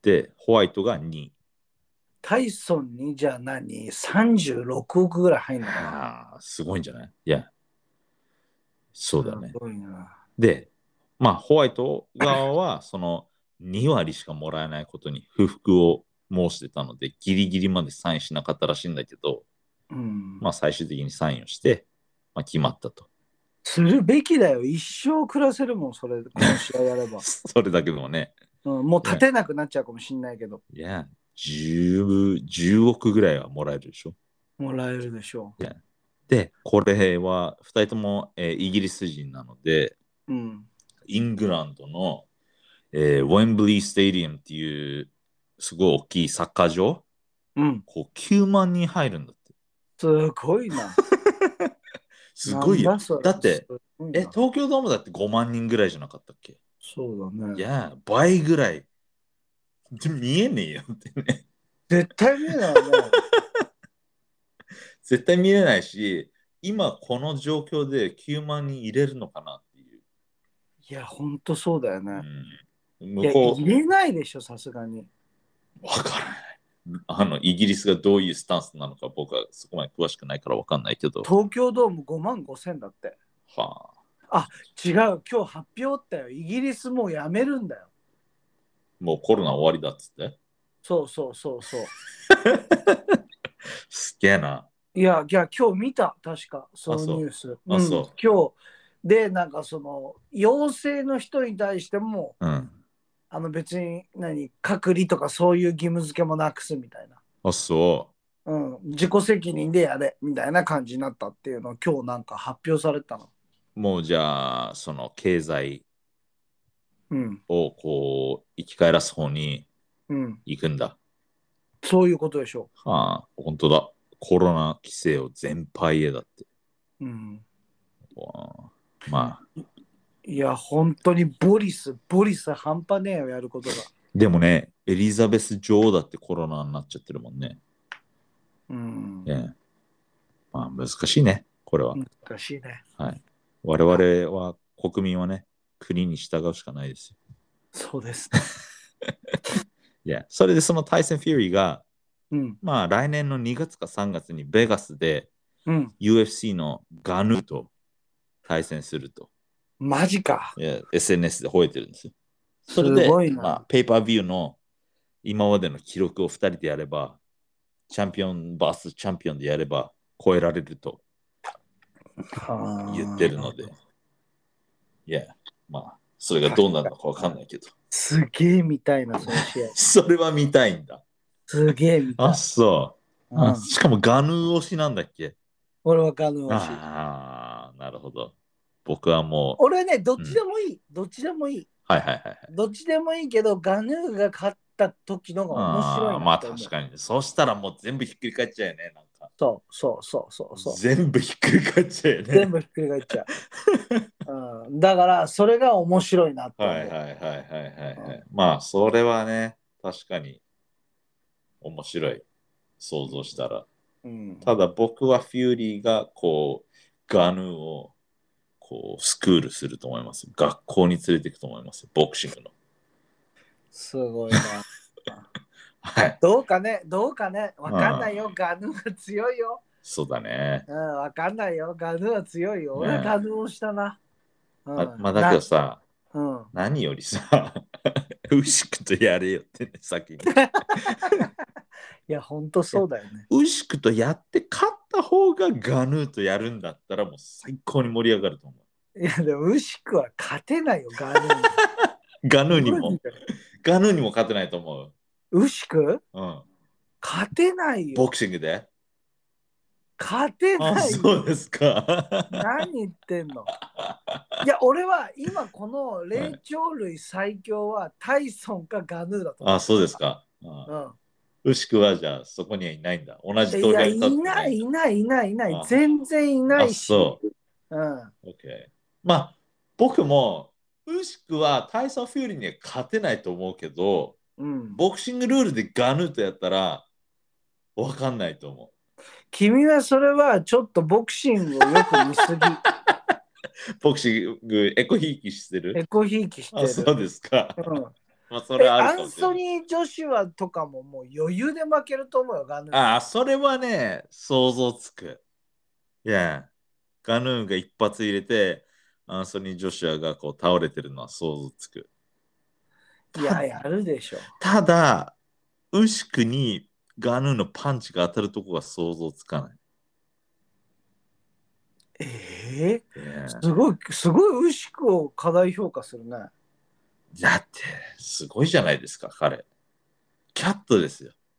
で、ホワイトが2。 タイソンにじゃあ何 ?36 億ぐらい入るのかな。 すごいんじゃない？いや。そうだね。 すごいな。 で、まあ、ホワイト側は、その2割しかもらえないことに不服を申してたので、ギリギリまでサインしなかったらしいんだけど、まあ、最終的にサインをして、まあ、決まったと。 するべきだよ。一生暮らせるもん、この試合やれば。 それだけでもね。 もう立てなくなっちゃうかもしんないけど。 いや、 10億ぐらいはもらえるでしょ。 もらえるでしょう。 で、これは2人とも、イギリス人なので、イングランドの、ウェンブリースタディアムっていうすごい大きいサッカー場、こう9万人入るんだって。 すごいな。 すごいよ。だって、東京ドームだって5万人ぐらいじゃなかったっけ？ そうだね。 いや、倍ぐらい。見えねえよってね。 絶対見えないよね。 絶対見えないし、今この状況で9万人入れるのかなっていう。 いや、ほんとそうだよね。 向こう。入れないでしょ、さすがに。 わからない。イギリスがどういうスタンスなのか僕はそこまで詳しくないからわかんないけど。 東京ドーム5万5千だって。 はあ。違う、今日発表ったよ。イギリスもうやめるんだよ。 もうコロナ終わりだっつって。 そう。 すげえな。 いや、今日見た、確か、そのニュース。今日、で、なんかその、陽性の人に対しても、別に隔離とかそういう義務付けもなくすみたいな。自己責任でやれみたいな感じになったっていうのを今日なんか発表されたの。 もうじゃあ、その経済をこう、生き返らす方に行くんだ。 そういうことでしょう。本当だ。コロナ規制を全廃へだって。まあ。 いや、本当にボリス半端ねえよ、やることが。 でもね、エリザベス女王だってコロナになっちゃってるもんね。まあ、難しいね、これは。 難しいね。 はい。我々は、国民はね、国に従うしかないですよ。 そうです。 それでそのタイソン・フューリーが、まあ来年の2月か3月にベガスで、UFC のガヌーと対戦すると。 マジか。 SNS で吠えてるんですよ。それで、ペーパービューの今までの記録を2人でやれば、チャンピオンバースチャンピオンでやれば超えられると言ってるので。まあ、それがどうなるのかわかんないけど。 すげえ見たいな、その試合。 それは見たいんだ。 すげえ見たい。 そう。しかもガヌー推しなんだっけ？ 俺はガヌー推し。 なるほど。僕はもう。俺はね、どっちでもいい。どっちでもいい。どっちでもいいけど、ガヌーが勝った時のが面白いな。 まあ確かに。そうしたらもう全部ひっくり返っちゃうよね。なんかそう。 全部ひっくり返っちゃうよね。 全部ひっくり返っちゃう。だから、それが面白いなって思う。まあ、それはね、確かに面白い。想像したら。ただ僕はフューリーがこう、ガヌーをこうスクールすると思います。学校に連れていくと思います。ボクシングの。 すごいな。どうかね。わかんないよ。ガヌーが強いよ。 そうだね。 わかんないよ。ガヌーは強いよ。俺はガヌーをしたな。 まあだけどさ、何よりさ、ウシクとやれよってね、先に。 いや、ほんとそうだよね。 ウシクとやって勝った方がガヌーとやるんだったらもう最高に盛り上がると思う。いや、でもウシクは勝てないよ、ガヌーに。 ガヌーにも。ガヌーにも勝てないと思う。 ウシク？勝てないよ。 ボクシングで勝てないよ。 そうですか。 何言ってんの？いや、俺は今この霊長類最強はタイソンかガヌーだと思う。 そうですか。ウシクはじゃあそこにはいないんだ。同じ投票に立ってない。いない。全然いないし。 そう。まあ、僕もウシクはタイソン・フューリーには勝てないと思うけど、ボクシングルールでガヌーとやったら分かんないと思う。 君はそれはちょっとボクシングをよく見すぎ。 ボクシングエコひいきしてる？ エコひいきしてる。 そうですか。 アンソニー・ジョシュアとかももう余裕で負けると思うよ、ガヌー。 それはね、想像つく。ガヌーが一発入れて、アンソニー・ジョシュアがこう倒れてるのは想像つく。 やるでしょ。 ただ、ウシクにガヌーのパンチが当たるとこが想像つかない。 すごいウシクを過大評価するね。 だって、すごいじゃないですか、彼。キャットですよ。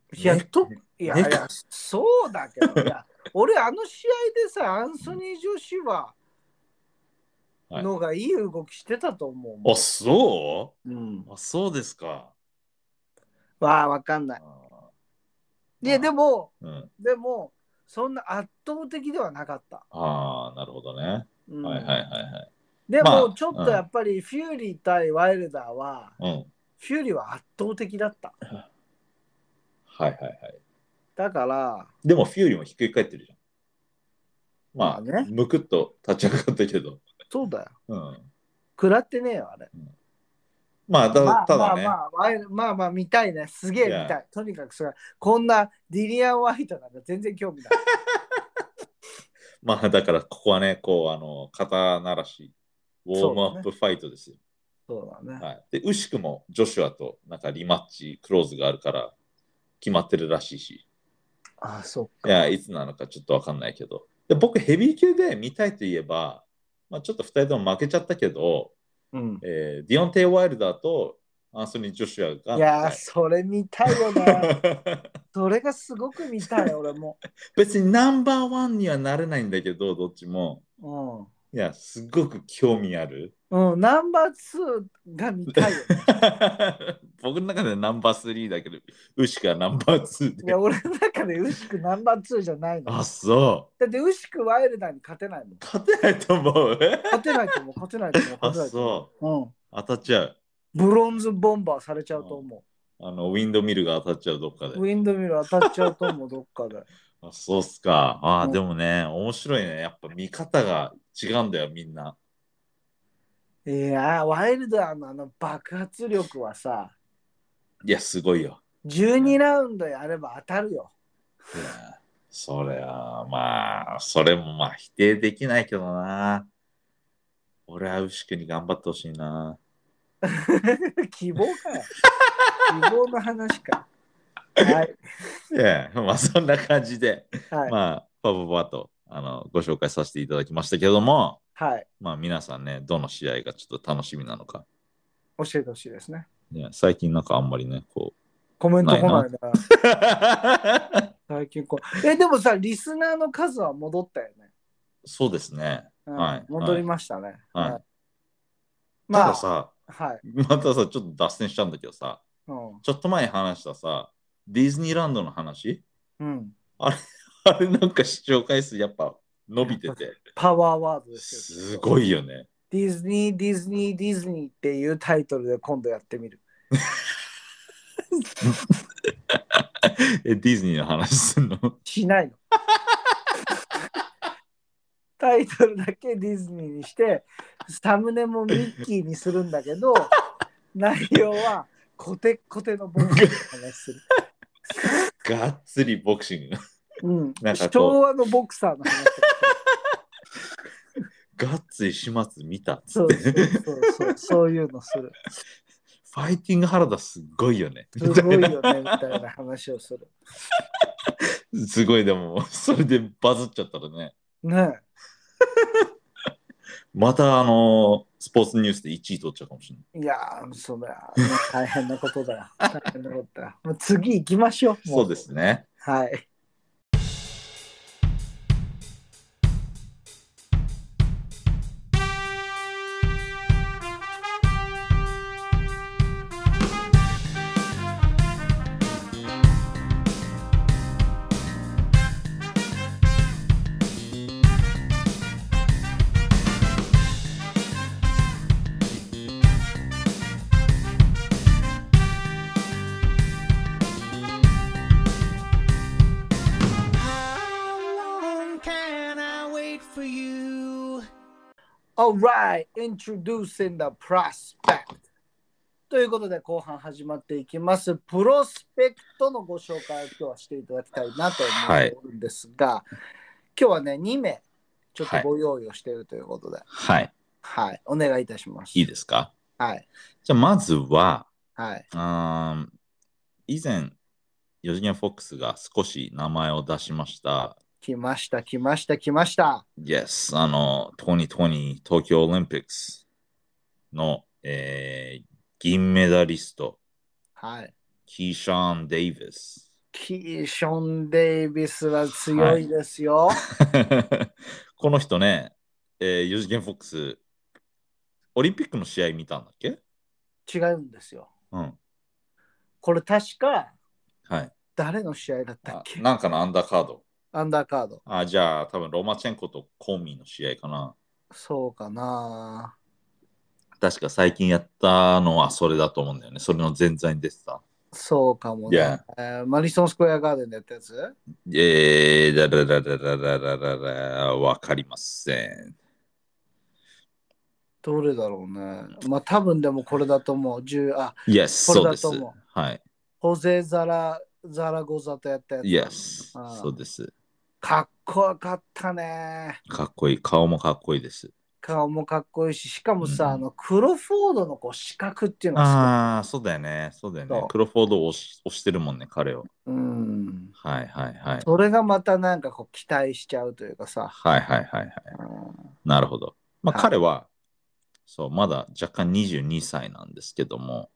いや、そうだけど、いや、俺、あの試合でさ、アンソニー・ジョシュはのがいい動きしてたと思う。 あ、そう？うん。 あ、そうですか。 わかんない。いや、でも、そんな圧倒的ではなかった。 ああ、なるほどね。はいはいはいはい。 でも、ちょっとやっぱりフューリー対ワイルダーは、フューリーは圧倒的だった。 はいはいはい。 だから。 でもフューリーもひっくり返ってるじゃん。まあね。むくっと立ち上がったけど。 そうだよ。食らってねえよ、あれ。 まあ、ただね。 まあ、見たいね。すげえ見たい。とにかくそれ、こんなディリアン・ワイトなんか全然興味ない。 まあ、だからここはね、肩慣らし、ウォームアップファイトですよ。 そうだね。 はい。で、ウシクもジョシュアとなんかリマッチ、クローズがあるから決まってるらしいし。 ああ、そっか。 いや、いつなのかちょっとわかんないけど。で、僕、ヘビー級で見たいといえば、まあ、ちょっと2人とも負けちゃったけど、ディオンテイ・ワイルダーとアンソニー・ジョシュアが。 いや、それ見たいよね。それがすごく見たい、俺も。 別にナンバーワンにはなれないんだけど、どっちも。いや、すごく興味ある。 ナンバー2が見たいよ、ね。 僕の中でナンバー3だけど、ウシクはナンバー2で。 いや、俺の中でウシクナンバー2じゃないの。 あ、そう。 だってウシクワイルダーに勝てないもん。 勝てないと思う。 勝てないと思う。 あ、そう。当たっちゃう。 ブロンズボンバーされちゃうと思う。 ウィンドミルが当たっちゃう、どっかで。 ウィンドミル当たっちゃうと思う、どっかで。 あ、そうっすか。でもね、面白いね。やっぱ見方が違うんだよ、みんな。 いや、ワイルダーの爆発力はさ。 いや、すごいよ。 12ラウンドやれば当たるよ。 いや、それも否定できないけどな。俺は牛久に頑張ってほしいな。 希望かよ。希望の話か。はい。 いや、そんな感じで、パパとご紹介させていただきましたけども、皆さんね、どの試合がちょっと楽しみなのか。 教えてほしいですね。 いや、最近なんかあんまりね、 コメント来ないな。最近でもさ、リスナーの数は戻ったよね。 そうですね。 戻りましたね。 たださ、またさ、ちょっと脱線しちゃうんだけどさ、ちょっと前に話したさ、ディズニーランドの話、あれなんか視聴回数やっぱ伸びてて。 パワーワードですよ。 すごいよね。 ディズニーっていうタイトルで今度やってみる。 ディズニーの話すんの？ しないの。タイトルだけディズニーにして、サムネもミッキーにするんだけど、内容はコテコテのボクシングの話する。 がっつりボクシング。 昭和のボクサーの話。 がっつり始末見た。 そういうのする。 ファイティング原田すごいよね。 すごいよね、みたいな話をする。 すごい、でも、それでバズっちゃったらね。 ねまた、スポーツニュースで1位取っちゃうかもしれない。 いやー、そうだよ。大変なことだよ。大変なことだよ。もう次行きましょう。 そうですね。 はい。Alright, introducing the prospect. ということで後半始まっていきます。プロスペクトのご紹介を今日はしていただきたいなと思っておるんですが、今日はね、2名ちょっとご用意をしているということで、はい、お願いいたします。 いいですか？ はい。 じゃあまずは、以前、4次元フォックスが少し名前を出しました。 来ました。 Yes、2020東京オリンピックスの、銀メダリスト、キーシャーン・デイビスキーション・デイビスは強いですよ。 はい、この人ね、4次元フォックス、オリンピックの試合見たんだっけ？ 違うんですよ。 うん。 これ確か、 はい。 誰の試合だったっけ？ なんかのアンダーカード。 アンダーカード。 じゃあ多分ロマチェンコとコンミの試合かな。 そうかな。 確か最近やったのはそれだと思うんだよね。それの前座に出てた。 そうかもね。マリソンスクエアガーデンでやったやつ？ わかりません。 どれだろうね。まあ多分でもこれだと思う。 Yes、 これだと思う。 はい。 ホゼ・ザラゴザとやったやつ。 Yes、そうです。 かっこよかったね。 かっこいい。顔もかっこいいです。 顔もかっこいいし、しかもさ、クロフォードのこう視覚っていうのがそうだよね。そうだよね。クロフォードを押してるもんね、彼を。はいはいはい。 それがまたなんかこう期待しちゃうというかさ。 はいはいはいはい。なるほど。まあ彼は、そう、まだ若干22歳なんですけども、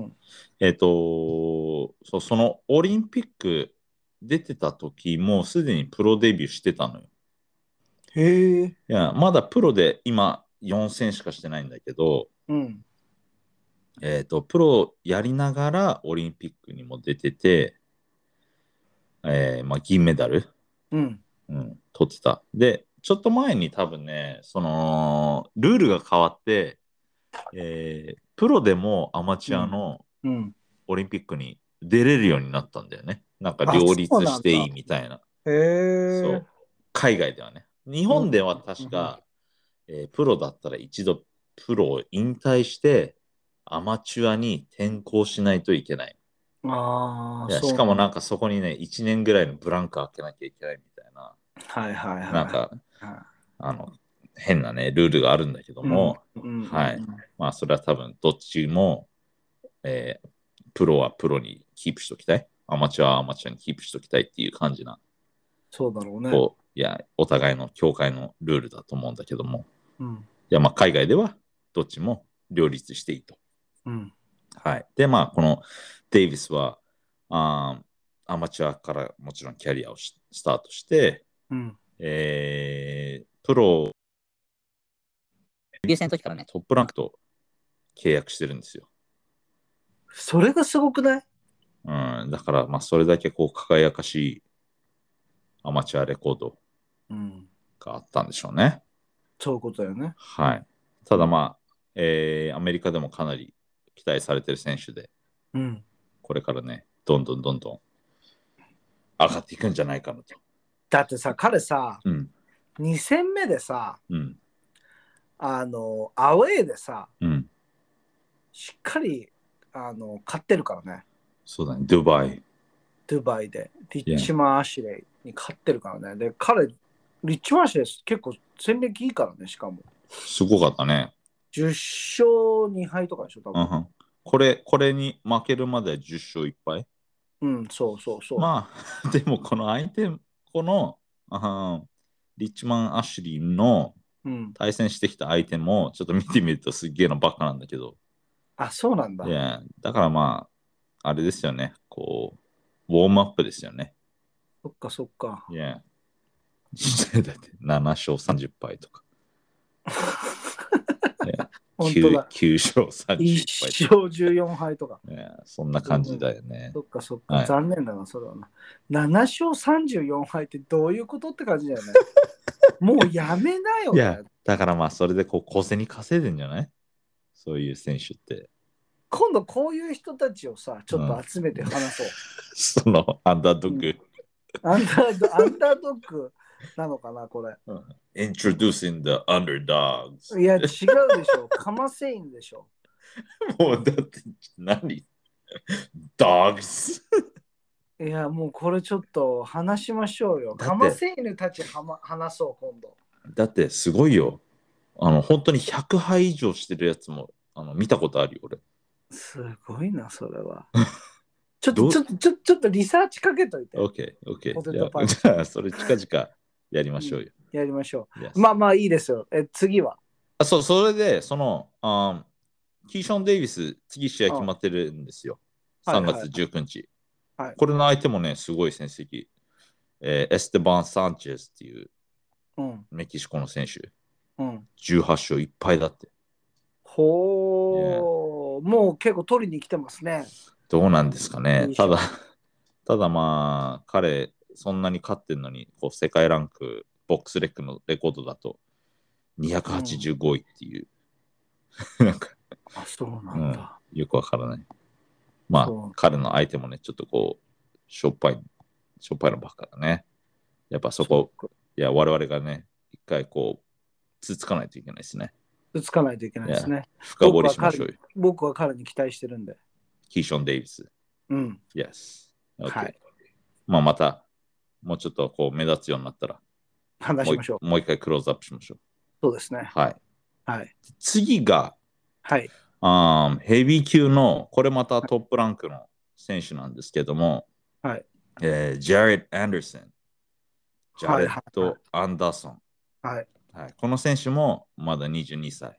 そのオリンピック出てた時もすでにプロデビューしてたのよ。 へえ。 いや、まだプロで今4戦しかしてないんだけど、プロやりながらオリンピックにも出てて、まあ、銀メダル、取ってた。で、ちょっと前に多分ね、その、ルールが変わって、プロでもアマチュアのオリンピックに出れるようになったんだよね。なんか両立していいみたいな。 へえ。 そう。海外ではね。日本では確か、プロだったら一度プロを引退してアマチュアに転向しないといけない。しかもなんかそこにね、1年ぐらいのブランク開けなきゃいけないみたいな。 はいはいはい。 なんか、変なね、ルールがあるんだけども、はい。まあ、それは多分どっちも、プロはプロにキープしときたい。アマチュアはアマチュアにキープしときたいっていう感じな。 そうだろうね。 いや、お互いの協会のルールだと思うんだけども。いや、まあ、海外ではどっちも両立していいと。はい。で、まあ、このデイビスは、アマチュアからもちろんキャリアをスタートして、プロ、 デビュー戦の時からね、 トップランクと契約してるんですよ。 それがすごくない？ だから、まあ、それだけこう輝かしいアマチュアレコードがあったんでしょうね。 そういうことだよね。 はい。ただまあ、アメリカでもかなり期待されてる選手で、これからね、どんどん上がっていくんじゃないかなと。 だってさ、彼さ、2戦目でさ、アウェーでさ、しっかり勝ってるからね。 そうだね、ドバイで、リッチマン・アシュレイに勝ってるからね。で、彼、リッチマン・アシュレイ結構戦歴いいからね、しかも。 すごかったね。 10勝2敗とかでしょ、多分。 これに負けるまでは10勝1敗。 そうそうそう。 まあ、でもこの相手、このリッチマン・アシュリーの対戦してきた相手も、ちょっと見てみるとすっげえのバカなんだけど。 あ、そうなんだ。 いや、だからまあ、あれですよね。こう、ウォームアップですよね。 そっかそっか。 いや、だって7勝30敗とか。 本当だ。 9勝31敗。 1勝14敗とか。 そんな感じだよね。 そっかそっか。残念だな、それはな。7勝34敗ってどういうことって感じだよね。もうやめなよ。 いや、だからまあ、それでこう、小銭稼いでんじゃない？そういう選手って。 今度こういう人たちをさ、ちょっと集めて話そう。 そのアンダードッグ。 アンダードッグなのかな、これ。 Introducing the underdogs。 いや、違うでしょ。カマセインでしょ。 もうだって何？Dogs。 いや、もうこれちょっと話しましょうよ。カマセイヌたち話そう、今度。 だってすごいよ。本当に100敗以上してるやつも見たことあるよ、俺。 すごいな、それは。ちょっとリサーチかけといて。 OK。じゃあ、それ近々やりましょうよ。 やりましょう。まあまあいいですよ。次は。 それで、その、キーション・デイビス、次試合決まってるんですよ。3月19日。 はい、 これの相手もね、すごい戦績。エステバン・サンチェスっていうメキシコの選手。18勝1敗だって。 ほー、もう結構取りに来てますね。 どうなんですかね。ただまあ、彼、そんなに勝ってんのに、こう世界ランク、ボックスレックのレコードだと、285位っていう。なんか、 そうなんだ。 よくわからない。まあ、彼の相手もね、ちょっとこう、しょっぱいのばっかだね。やっぱそこ、我々がね、一回こう、つつかないといけないですね。 つつかないといけないですね。 深掘りしましょうよ。 僕は彼に期待してるんで。 キーション・デイビス。Yes。 はい。 まあ、また、もうちょっとこう、目立つようになったら、 話しましょう。もう一回クローズアップしましょう。 そうですね。 はい。 はい。 次が、 はい。 ヘビー級の、これまたトップランクの選手なんですけども、 はい。 ジャレット・アンダーソン。ジャレット・アンダーソン。 はい。 はい、この選手もまだ22歳。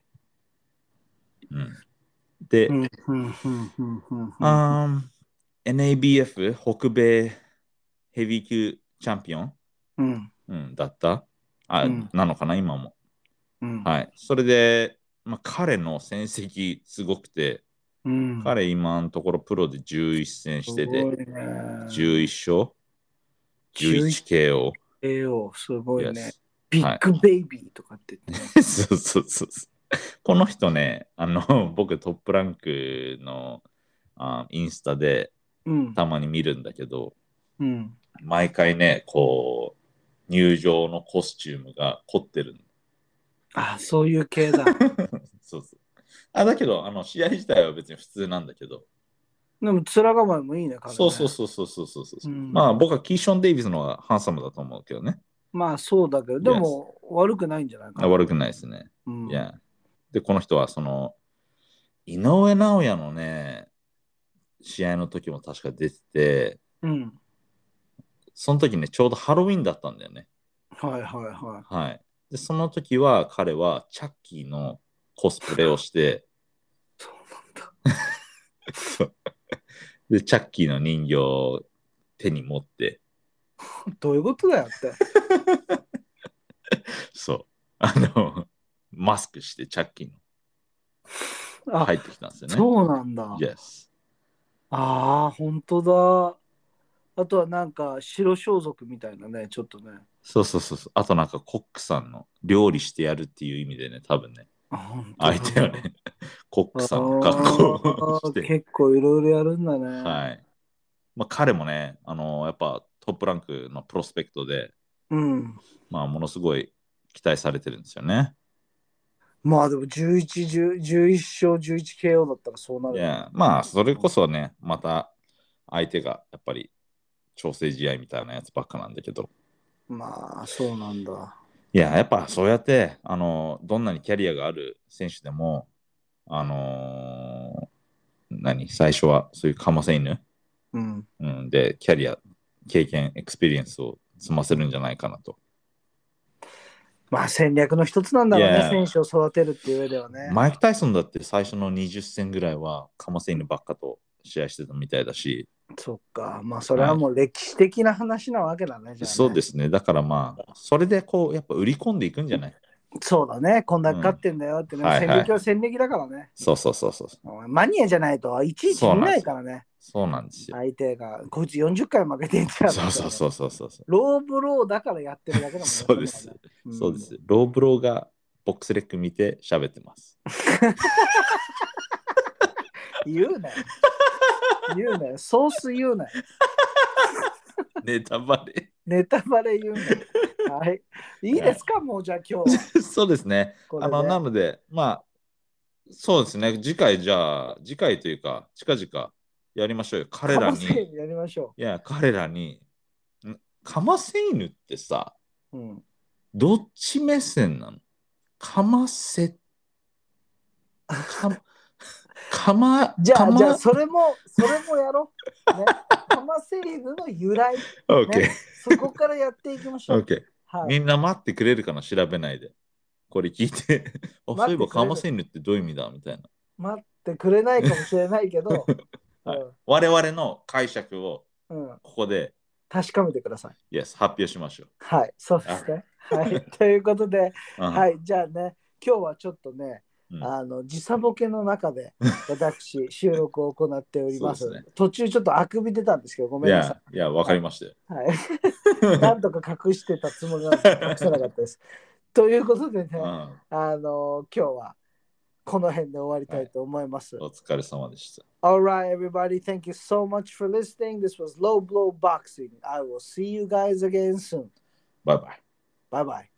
で、NABF 北米ヘビー級チャンピオン、だった、なのかな、今も。はい。それで、まあ、彼の戦績すごくて、彼今のところプロで11戦してて、11勝、11KO。 すごいね。ビッグベイビーとかって言って、 ね。そうそうそう。この人ね、僕トップランクのインスタでたまに見るんだけど、毎回ね、こう、入場のコスチュームが凝ってる。 そういう系だ。 そうそう。だけど、試合自体は別に普通なんだけど。 でも、面構えもいいね、彼ね。 そう。まあ、僕はキーション・デイビスの方がハンサムだと思うけどね。 まあ、そうだけど、でも、悪くないんじゃないかな。 悪くないですね。で、この人は、井上尚弥のね、試合の時も確か出てて、その時ね、ちょうどハロウィンだったんだよね。はい。で、その時は彼はチャッキーのコスプレをして、 そうなんだ。 で、チャッキーの人形を手に持って。 どういうことだよって。 そう。マスクしてチャッキーの入ってきたんですよね。 そうなんだ。 Yes。 本当だ。あとはなんか白装束みたいなね、ちょっとね。 そう。あとなんかコックさんの料理してやるっていう意味でね、多分ね。相手はね、コックさんの格好をして。 結構いろいろやるんだね。 はい。まあ彼もね、やっぱトップランクのプロスペクトで、まあものすごい期待されてるんですよね。 まあでも11勝 11KO だったらそうなる、 ね。まあそれこそね、また相手がやっぱり調整試合みたいなやつばっかなんだけど。 まあそうなんだ。 やっぱそうやってどんなにキャリアがある選手でも最初はそういうかませ犬、でキャリア経験エクスペリエンスを積ませるんじゃないかなと。 まあ戦略の一つなんだろうね、選手を育てるっていう上ではね。 マイク・タイソンだって最初の20戦ぐらいはかませ犬ばっかと試合してたみたいだし。 そっか、まあそれはもう歴史的な話なわけだね、じゃあね。 そうですね。だからまあ、それでこう、やっぱ売り込んでいくんじゃない？ そうだね、こんだけ勝ってんだよってね、戦歴は戦歴だからね。 そう。 マニアじゃないといちいち見ないからね。 そうなんですよ。 相手が、こいつ40回負けてんじゃん。 そう。 ローブローだからやってるだけだもんね。 そうです。ローブローがボックスレック見て喋ってます。 言うね。ソース言うね。 ネタバレ言うね。はい。いいですか、もうじゃあ今日。 そうですね。なので、まあ、そうですね。次回というか、近々やりましょうよ。彼らに。 やりましょう。いや、彼らに、かませ犬ってさ、どっち目線なの？かませ、 じゃあそれもやろう。ね、かませ犬の由来、そこからやっていきましょう。 みんな待ってくれるかな、調べないで。これ聞いて、そういえばかませ犬ってどういう意味だみたいな。 待ってくれないかもしれないけど、 我々の解釈をここで確かめてください。Yes、発表しましょう。 はい、そうですね。はい、ということで、はい、じゃあね、今日はちょっとね、時差ボケの中で私、収録を行っております。途中ちょっとあくび出たんですけど、ごめんなさい。いや、わかりましたよ。 はい。なんとか隠してたつもりなんですけど、隠せなかったです。ということでね、今日はこの辺で終わりたいと思います。 お疲れ様でした。 Alright, everybody, thank you so much for listening. This was Low Blow Boxing. I will see you guys again soon. Bye bye. Bye bye.